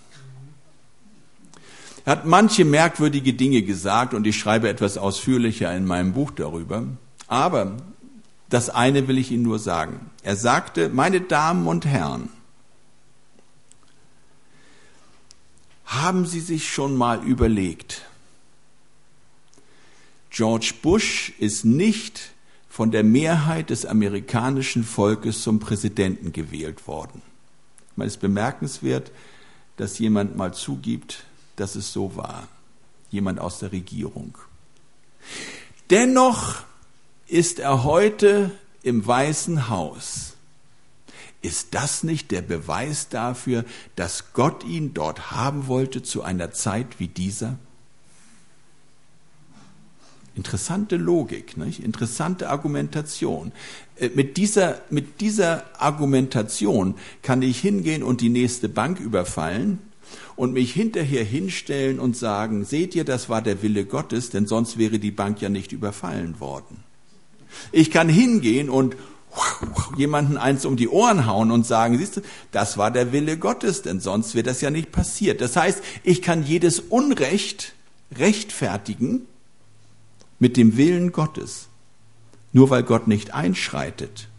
Er hat manche merkwürdige Dinge gesagt und ich schreibe etwas ausführlicher in meinem Buch darüber. Aber das eine will ich Ihnen nur sagen. Er sagte, meine Damen und Herren, haben Sie sich schon mal überlegt, George Bush ist nicht von der Mehrheit des amerikanischen Volkes zum Präsidenten gewählt worden. Ich meine, es ist bemerkenswert, dass jemand mal zugibt, dass es so war. Jemand aus der Regierung. Dennoch ist er heute im Weißen Haus. Ist das nicht der Beweis dafür, dass Gott ihn dort haben wollte zu einer Zeit wie dieser? Interessante Logik, nicht? Interessante Argumentation. Mit dieser Argumentation kann ich hingehen und die nächste Bank überfallen und mich hinterher hinstellen und sagen, seht ihr, das war der Wille Gottes, denn sonst wäre die Bank ja nicht überfallen worden. Ich kann hingehen und jemanden eins um die Ohren hauen und sagen, siehst du, das war der Wille Gottes, denn sonst wäre das ja nicht passiert. Das heißt, ich kann jedes Unrecht rechtfertigen mit dem Willen Gottes, nur weil Gott nicht einschreitet.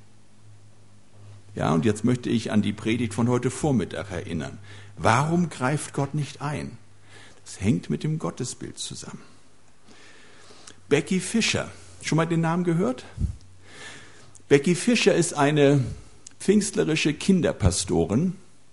Ja, und jetzt möchte ich an die Predigt von heute Vormittag erinnern. Warum greift Gott nicht ein? Es hängt mit dem Gottesbild zusammen. Becky Fischer, schon mal den Namen gehört? Becky Fischer ist eine pfingstlerische Kinderpastorin,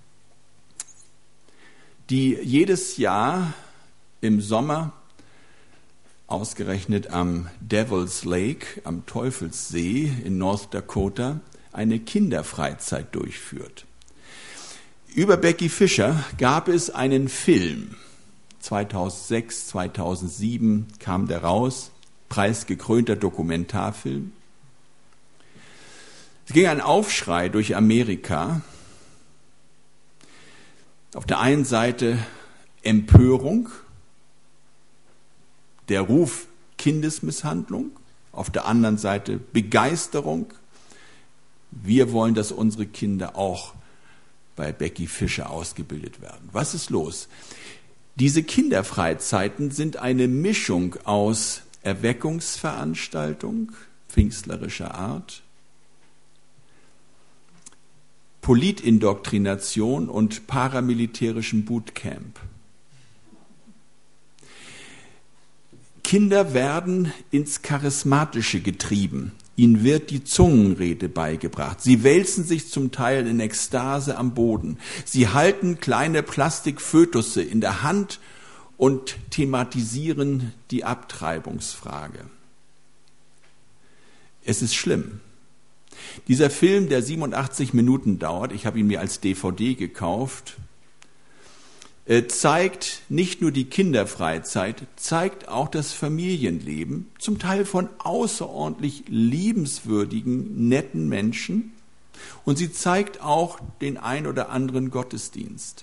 die jedes Jahr im Sommer ausgerechnet am Devil's Lake, am Teufelssee in North Dakota, eine Kinderfreizeit durchführt. Über Becky Fischer gab es einen Film. 2006, 2007 kam der raus, preisgekrönter Dokumentarfilm. Es ging ein Aufschrei durch Amerika. Auf der einen Seite Empörung, der Ruf Kindesmisshandlung, auf der anderen Seite Begeisterung. Wir wollen, dass unsere Kinder auch bei Becky Fischer ausgebildet werden. Was ist los? Diese Kinderfreizeiten sind eine Mischung aus Erweckungsveranstaltung pfingstlerischer Art, Politindoktrination und paramilitärischem Bootcamp. Kinder werden ins Charismatische getrieben. Ihnen wird die Zungenrede beigebracht. Sie wälzen sich zum Teil in Ekstase am Boden. Sie halten kleine Plastikfötusse in der Hand und thematisieren die Abtreibungsfrage. Es ist schlimm. Dieser Film, der 87 Minuten dauert, ich habe ihn mir als DVD gekauft, zeigt nicht nur die Kinderfreizeit, zeigt auch das Familienleben, zum Teil von außerordentlich liebenswürdigen, netten Menschen. Und sie zeigt auch den ein oder anderen Gottesdienst.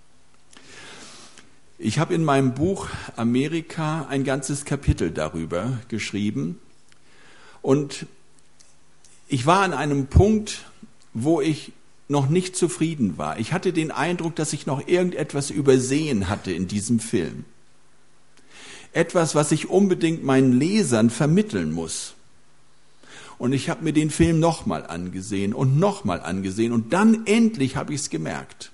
Ich habe in meinem Buch Amerika ein ganzes Kapitel darüber geschrieben. Und ich war an einem Punkt, wo ich noch nicht zufrieden war. Ich hatte den Eindruck, dass ich noch irgendetwas übersehen hatte in diesem Film. Etwas, was ich unbedingt meinen Lesern vermitteln muss. Und ich habe mir den Film nochmal angesehen und dann endlich habe ich es gemerkt.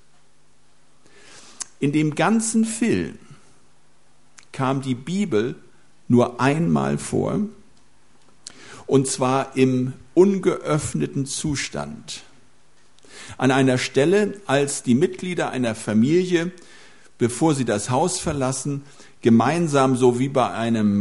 In dem ganzen Film kam die Bibel nur einmal vor, und zwar im ungeöffneten Zustand. An einer Stelle, als die Mitglieder einer Familie, bevor sie das Haus verlassen, gemeinsam, so wie bei einem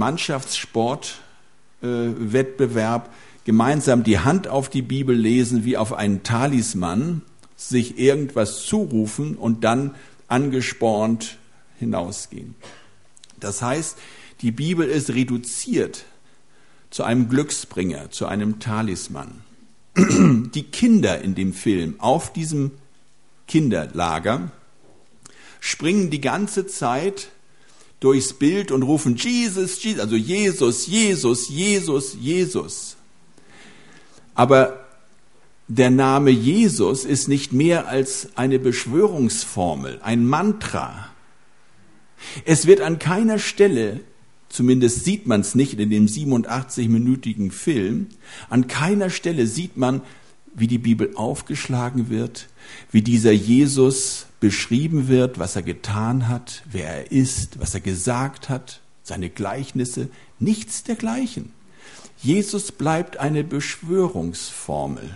Mannschaftssportwettbewerb, gemeinsam die Hand auf die Bibel lesen, wie auf einen Talisman, sich irgendwas zurufen und dann angespornt hinausgehen. Das heißt, die Bibel ist reduziert zu einem Glücksbringer, zu einem Talisman. Die Kinder in dem Film auf diesem Kinderlager springen die ganze Zeit durchs Bild und rufen Jesus, Jesus, also Jesus, Jesus, Jesus, Jesus. Aber der Name Jesus ist nicht mehr als eine Beschwörungsformel, ein Mantra. Es wird an keiner Stelle, zumindest sieht man es nicht in dem 87-minütigen Film, an keiner Stelle sieht man, wie die Bibel aufgeschlagen wird, wie dieser Jesus beschrieben wird, was er getan hat, wer er ist, was er gesagt hat, seine Gleichnisse, nichts dergleichen. Jesus bleibt eine Beschwörungsformel.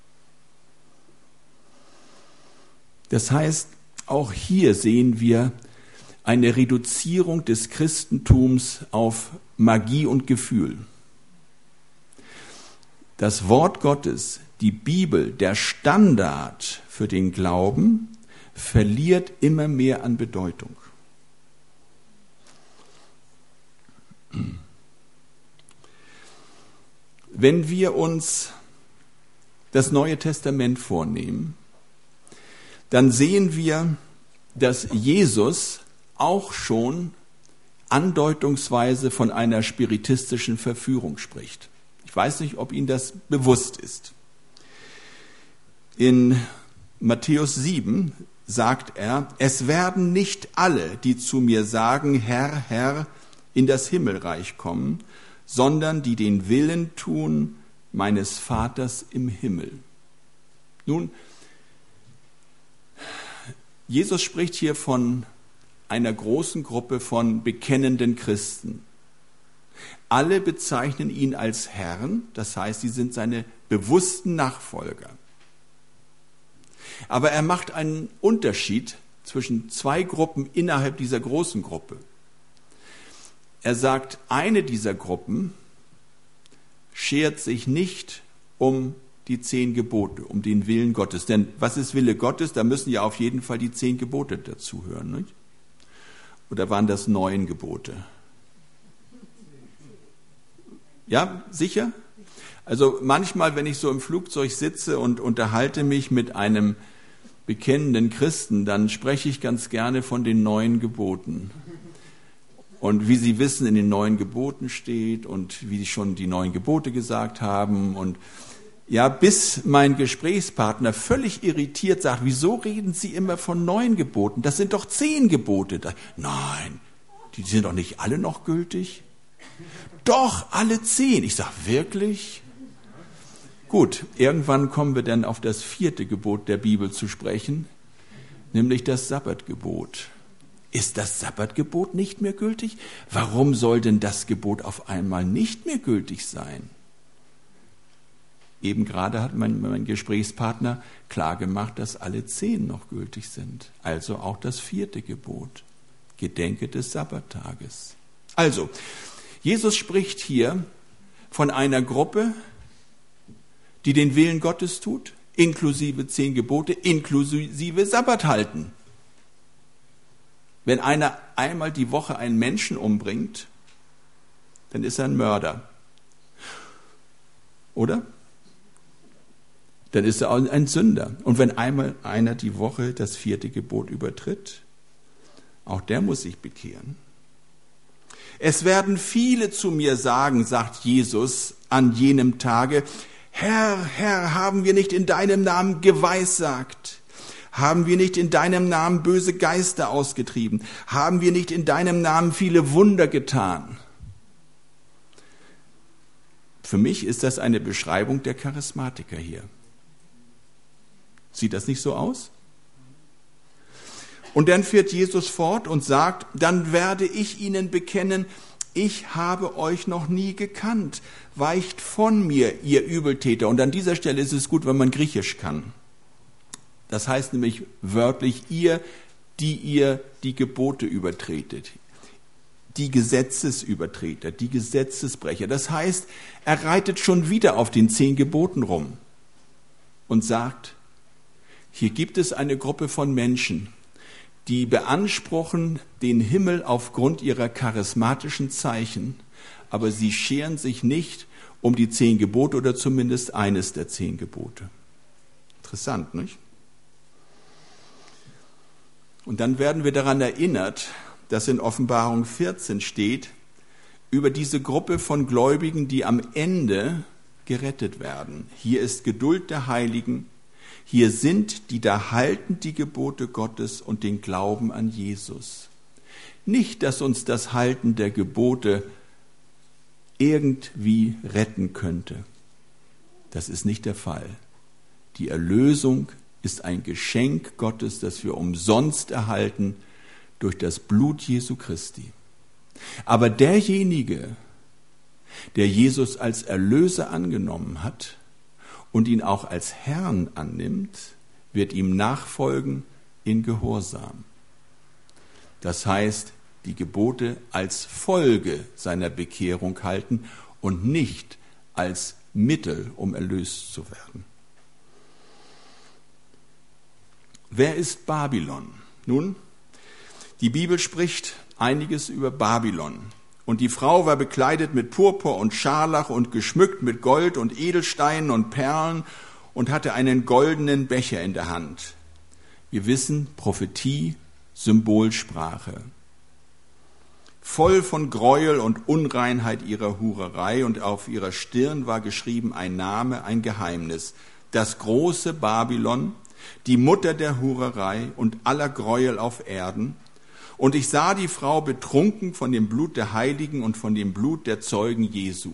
Das heißt, auch hier sehen wir eine Reduzierung des Christentums auf Magie und Gefühl. Das Wort Gottes, die Bibel, der Standard für den Glauben, verliert immer mehr an Bedeutung. Wenn wir uns das Neue Testament vornehmen, dann sehen wir, dass Jesus auch schon andeutungsweise von einer spiritistischen Verführung spricht. Ich weiß nicht, ob Ihnen das bewusst ist. In Matthäus 7 sagt er, es werden nicht alle, die zu mir sagen, Herr, Herr, in das Himmelreich kommen, sondern die den Willen tun meines Vaters im Himmel. Nun, Jesus spricht hier von einer großen Gruppe von bekennenden Christen. Alle bezeichnen ihn als Herrn, das heißt, sie sind seine bewussten Nachfolger. Aber er macht einen Unterschied zwischen zwei Gruppen innerhalb dieser großen Gruppe. Er sagt, eine dieser Gruppen schert sich nicht um die 10 Gebote, um den Willen Gottes. Denn was ist Wille Gottes? Da müssen ja auf jeden Fall die 10 Gebote dazugehören, nicht? Oder waren das 9 Gebote? Ja, sicher? Also manchmal, wenn ich so im Flugzeug sitze und unterhalte mich mit einem bekennenden Christen, dann spreche ich ganz gerne von den 9 Geboten. Und wie Sie wissen, in den 9 Geboten steht und wie Sie schon die 9 Gebote gesagt haben. Und ja, bis mein Gesprächspartner völlig irritiert sagt, wieso reden Sie immer von 9 Geboten? Das sind doch 10 Gebote. Nein, die sind doch nicht alle noch gültig. Doch, alle 10. Ich sage, wirklich? Gut, irgendwann kommen wir dann auf das 4. Gebot der Bibel zu sprechen, nämlich das Sabbatgebot. Ist das Sabbatgebot nicht mehr gültig? Warum soll denn das Gebot auf einmal nicht mehr gültig sein? Eben gerade hat mein Gesprächspartner klargemacht, dass alle 10 noch gültig sind. Also auch das 4. Gebot. Gedenke des Sabbattages. Also, Jesus spricht hier von einer Gruppe, die den Willen Gottes tut, inklusive 10 Gebote, inklusive Sabbat halten. Wenn einer einmal die Woche einen Menschen umbringt, dann ist er ein Mörder. Oder? Dann ist er auch ein Sünder. Und wenn einmal einer die Woche das 4. Gebot übertritt, auch der muss sich bekehren. Es werden viele zu mir sagen, sagt Jesus an jenem Tage, Herr, Herr, haben wir nicht in deinem Namen geweissagt? Haben wir nicht in deinem Namen böse Geister ausgetrieben? Haben wir nicht in deinem Namen viele Wunder getan? Für mich ist das eine Beschreibung der Charismatiker hier. Sieht das nicht so aus? Und dann fährt Jesus fort und sagt, dann werde ich ihnen bekennen, ich habe euch noch nie gekannt. Weicht von mir, ihr Übeltäter. Und an dieser Stelle ist es gut, wenn man Griechisch kann. Das heißt nämlich wörtlich, ihr die Gebote übertretet, die Gesetzesübertreter, die Gesetzesbrecher. Das heißt, er reitet schon wieder auf den 10 Geboten rum und sagt, hier gibt es eine Gruppe von Menschen, die beanspruchen den Himmel aufgrund ihrer charismatischen Zeichen, aber sie scheren sich nicht um die 10 Gebote oder zumindest eines der 10 Gebote. Interessant, nicht? Und dann werden wir daran erinnert, dass in Offenbarung 14 steht, über diese Gruppe von Gläubigen, die am Ende gerettet werden. Hier ist Geduld der Heiligen, hier sind die da halten die Gebote Gottes und den Glauben an Jesus. Nicht, dass uns das Halten der Gebote irgendwie retten könnte. Das ist nicht der Fall. Die Erlösung ist ein Geschenk Gottes, das wir umsonst erhalten durch das Blut Jesu Christi. Aber derjenige, der Jesus als Erlöser angenommen hat und ihn auch als Herrn annimmt, wird ihm nachfolgen in Gehorsam. Das heißt, die Gebote als Folge seiner Bekehrung halten und nicht als Mittel, um erlöst zu werden. Wer ist Babylon? Nun, die Bibel spricht einiges über Babylon. Und die Frau war bekleidet mit Purpur und Scharlach und geschmückt mit Gold und Edelsteinen und Perlen und hatte einen goldenen Becher in der Hand. Wir wissen, Prophetie, Symbolsprache. Voll von Gräuel und Unreinheit ihrer Hurerei und auf ihrer Stirn war geschrieben ein Name, ein Geheimnis. Das große Babylon, die Mutter der Hurerei und aller Gräuel auf Erden. Und ich sah die Frau betrunken von dem Blut der Heiligen und von dem Blut der Zeugen Jesu.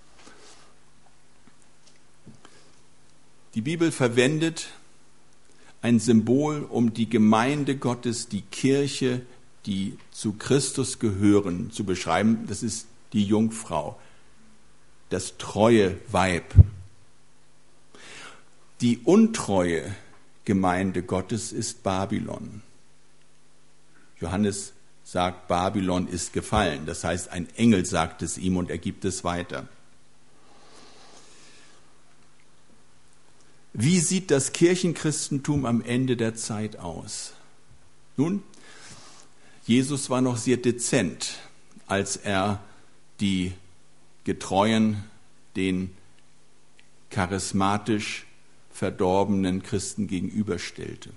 Die Bibel verwendet ein Symbol, um die Gemeinde Gottes, die Kirche, die zu Christus gehören, zu beschreiben. Das ist die Jungfrau, das treue Weib. Die untreue Gemeinde Gottes ist Babylon. Johannes sagt, Babylon ist gefallen. Das heißt, ein Engel sagt es ihm und er gibt es weiter. Wie sieht das Kirchenchristentum am Ende der Zeit aus? Nun, Jesus war noch sehr dezent, als er die Getreuen den charismatisch verdorbenen Christen gegenüberstellte.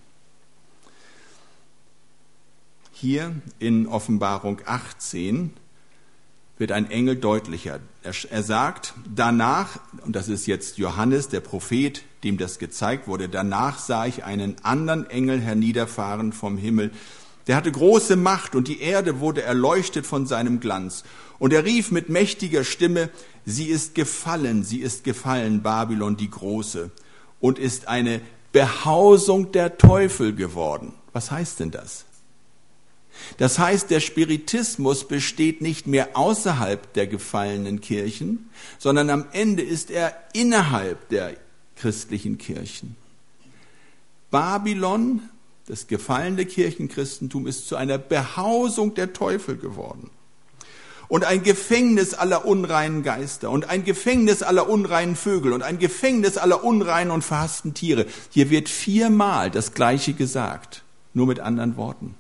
Hier in Offenbarung 18 wird ein Engel deutlicher. Er sagt, danach, und das ist jetzt Johannes, der Prophet, dem das gezeigt wurde, danach sah ich einen anderen Engel herniederfahren vom Himmel. Der hatte große Macht und die Erde wurde erleuchtet von seinem Glanz. Und er rief mit mächtiger Stimme, sie ist gefallen, Babylon die Große, und ist eine Behausung der Teufel geworden. Was heißt denn das? Das heißt, der Spiritismus besteht nicht mehr außerhalb der gefallenen Kirchen, sondern am Ende ist er innerhalb der christlichen Kirchen. Babylon, das gefallene Kirchenchristentum, ist zu einer Behausung der Teufel geworden. Und ein Gefängnis aller unreinen Geister und ein Gefängnis aller unreinen Vögel und ein Gefängnis aller unreinen und verhassten Tiere. Hier wird 4-mal das Gleiche gesagt, nur mit anderen Worten.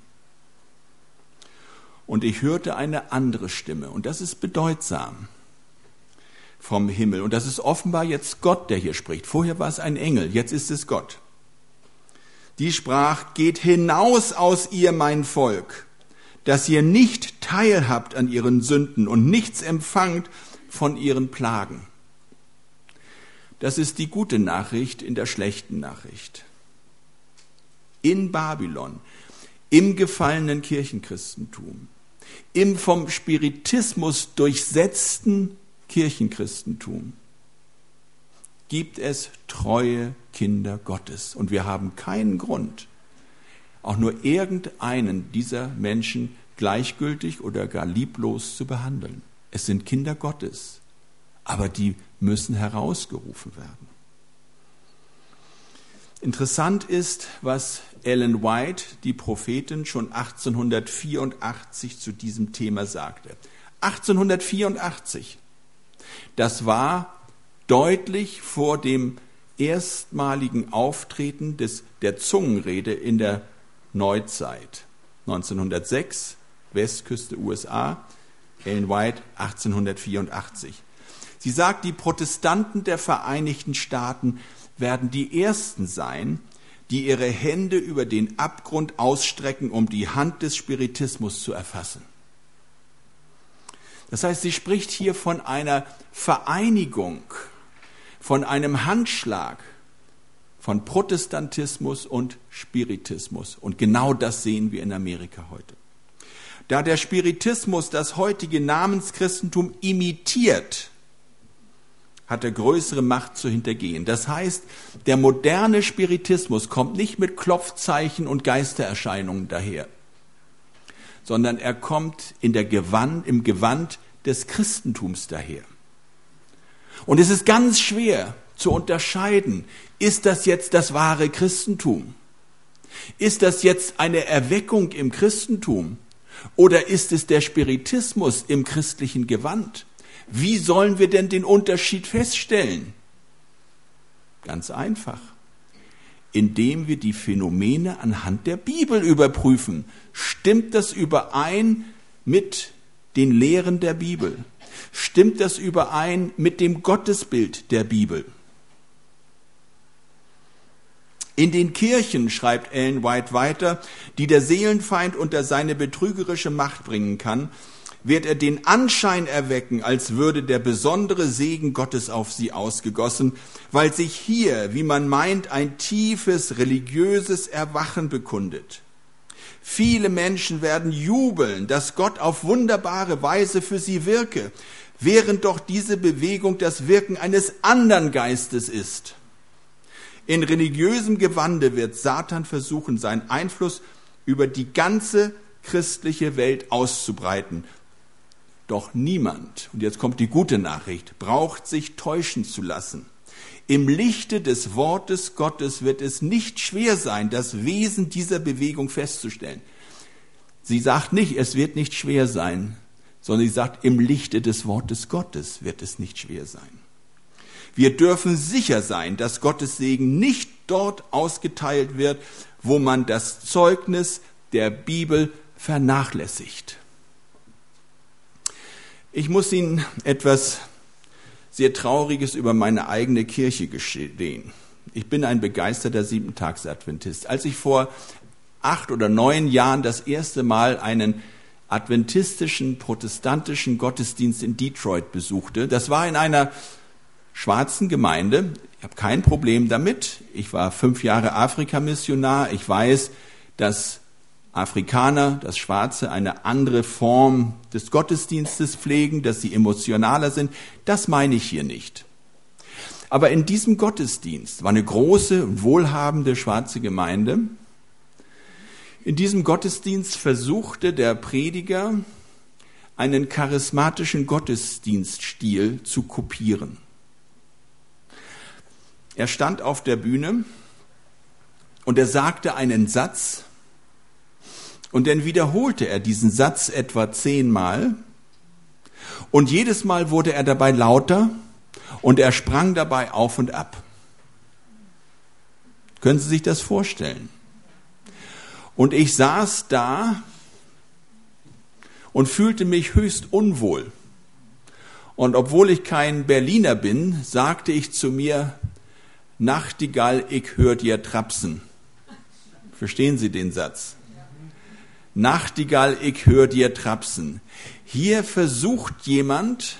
Und ich hörte eine andere Stimme, und das ist bedeutsam, vom Himmel. Und das ist offenbar jetzt Gott, der hier spricht. Vorher war es ein Engel, jetzt ist es Gott. Die sprach, geht hinaus aus ihr, mein Volk, dass ihr nicht teilhabt an ihren Sünden und nichts empfangt von ihren Plagen. Das ist die gute Nachricht in der schlechten Nachricht. In Babylon, im gefallenen Kirchenchristentum, im vom Spiritismus durchsetzten Kirchenchristentum gibt es treue Kinder Gottes. Und wir haben keinen Grund, auch nur irgendeinen dieser Menschen gleichgültig oder gar lieblos zu behandeln. Es sind Kinder Gottes, aber die müssen herausgerufen werden. Interessant ist, was Ellen White, die Prophetin, schon 1884 zu diesem Thema sagte. 1884. Das war deutlich vor dem erstmaligen Auftreten der Zungenrede in der Neuzeit. 1906, Westküste USA, Ellen White, 1884. Sie sagt, die Protestanten der Vereinigten Staaten werden die Ersten sein, die ihre Hände über den Abgrund ausstrecken, um die Hand des Spiritismus zu erfassen. Das heißt, sie spricht hier von einer Vereinigung, von einem Handschlag von Protestantismus und Spiritismus. Und genau das sehen wir in Amerika heute. Da der Spiritismus das heutige Namenschristentum imitiert, hat er größere Macht zu hintergehen. Das heißt, der moderne Spiritismus kommt nicht mit Klopfzeichen und Geistererscheinungen daher, sondern er kommt im Gewand des Christentums daher. Und es ist ganz schwer zu unterscheiden, ist das jetzt das wahre Christentum? Ist das jetzt eine Erweckung im Christentum? Oder ist es der Spiritismus im christlichen Gewand? Wie sollen wir denn den Unterschied feststellen? Ganz einfach, indem wir die Phänomene anhand der Bibel überprüfen. Stimmt das überein mit den Lehren der Bibel? Stimmt das überein mit dem Gottesbild der Bibel? In den Kirchen, schreibt Ellen White weiter, die der Seelenfeind unter seine betrügerische Macht bringen kann, wird er den Anschein erwecken, als würde der besondere Segen Gottes auf sie ausgegossen, weil sich hier, wie man meint, ein tiefes religiöses Erwachen bekundet. Viele Menschen werden jubeln, dass Gott auf wunderbare Weise für sie wirke, während doch diese Bewegung das Wirken eines anderen Geistes ist. In religiösem Gewande wird Satan versuchen, seinen Einfluss über die ganze christliche Welt auszubreiten. Doch niemand, und jetzt kommt die gute Nachricht, braucht sich täuschen zu lassen. Im Lichte des Wortes Gottes wird es nicht schwer sein, das Wesen dieser Bewegung festzustellen. Sie sagt nicht, es wird nicht schwer sein, sondern sie sagt, im Lichte des Wortes Gottes wird es nicht schwer sein. Wir dürfen sicher sein, dass Gottes Segen nicht dort ausgeteilt wird, wo man das Zeugnis der Bibel vernachlässigt. Ich muss Ihnen etwas sehr Trauriges über meine eigene Kirche gestehen. Ich bin ein begeisterter Siebentagsadventist. Als ich vor 8 oder 9 Jahren das erste Mal einen adventistischen, protestantischen Gottesdienst in Detroit besuchte, das war in einer schwarzen Gemeinde. Ich habe kein Problem damit. Ich war 5 Jahre Afrika-Missionar. Ich weiß, dass Afrikaner, das Schwarze, eine andere Form des Gottesdienstes pflegen, dass sie emotionaler sind. Das meine ich hier nicht. Aber in diesem Gottesdienst war eine große, wohlhabende schwarze Gemeinde. In diesem Gottesdienst versuchte der Prediger, einen charismatischen Gottesdienststil zu kopieren. Er stand auf der Bühne und er sagte einen Satz, und dann wiederholte er diesen Satz etwa 10-mal und jedes Mal wurde er dabei lauter und er sprang dabei auf und ab. Können Sie sich das vorstellen? Und ich saß da und fühlte mich höchst unwohl. Und obwohl ich kein Berliner bin, sagte ich zu mir, Nachtigall, ich hör dir trapsen. Verstehen Sie den Satz? Nachtigall, ich hör dir trapsen. Hier versucht jemand,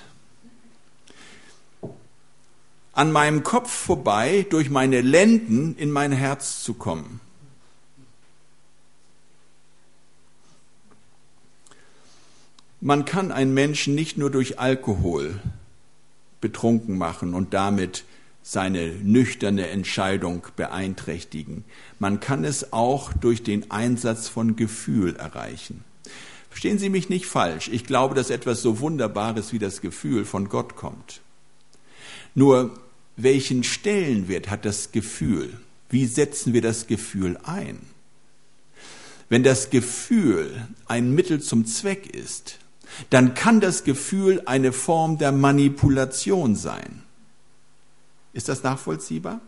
an meinem Kopf vorbei, durch meine Lenden in mein Herz zu kommen. Man kann einen Menschen nicht nur durch Alkohol betrunken machen und damit seine nüchterne Entscheidung beeinträchtigen. Man kann es auch durch den Einsatz von Gefühl erreichen. Verstehen Sie mich nicht falsch. Ich glaube, dass etwas so Wunderbares wie das Gefühl von Gott kommt. Nur, welchen Stellenwert hat das Gefühl? Wie setzen wir das Gefühl ein? Wenn das Gefühl ein Mittel zum Zweck ist, dann kann das Gefühl eine Form der Manipulation sein. Ist das nachvollziehbar?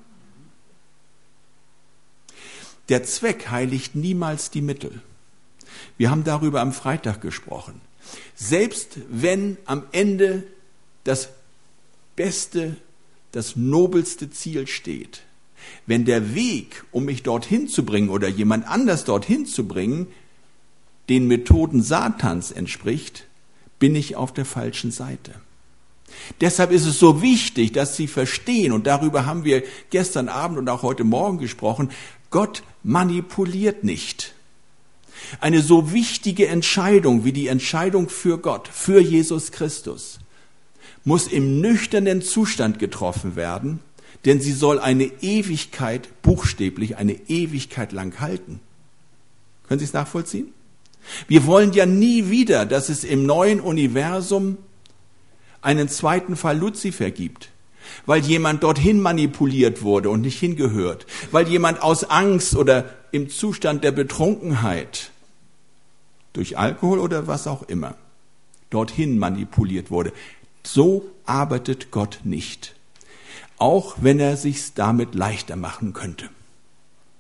Der Zweck heiligt niemals die Mittel. Wir haben darüber am Freitag gesprochen. Selbst wenn am Ende das beste, das nobelste Ziel steht, wenn der Weg, um mich dorthin zu bringen oder jemand anders dorthin zu bringen, den Methoden Satans entspricht, bin ich auf der falschen Seite. Deshalb ist es so wichtig, dass Sie verstehen, und darüber haben wir gestern Abend und auch heute Morgen gesprochen, Gott manipuliert nicht. Eine so wichtige Entscheidung wie die Entscheidung für Gott, für Jesus Christus, muss im nüchternen Zustand getroffen werden, denn sie soll eine Ewigkeit, buchstäblich eine Ewigkeit lang halten. Können Sie es nachvollziehen? Wir wollen ja nie wieder, dass es im neuen Universum einen zweiten Fall Luzifer gibt, weil jemand dorthin manipuliert wurde und nicht hingehört, weil jemand aus Angst oder im Zustand der Betrunkenheit durch Alkohol oder was auch immer dorthin manipuliert wurde. So arbeitet Gott nicht, auch wenn er sich's damit leichter machen könnte.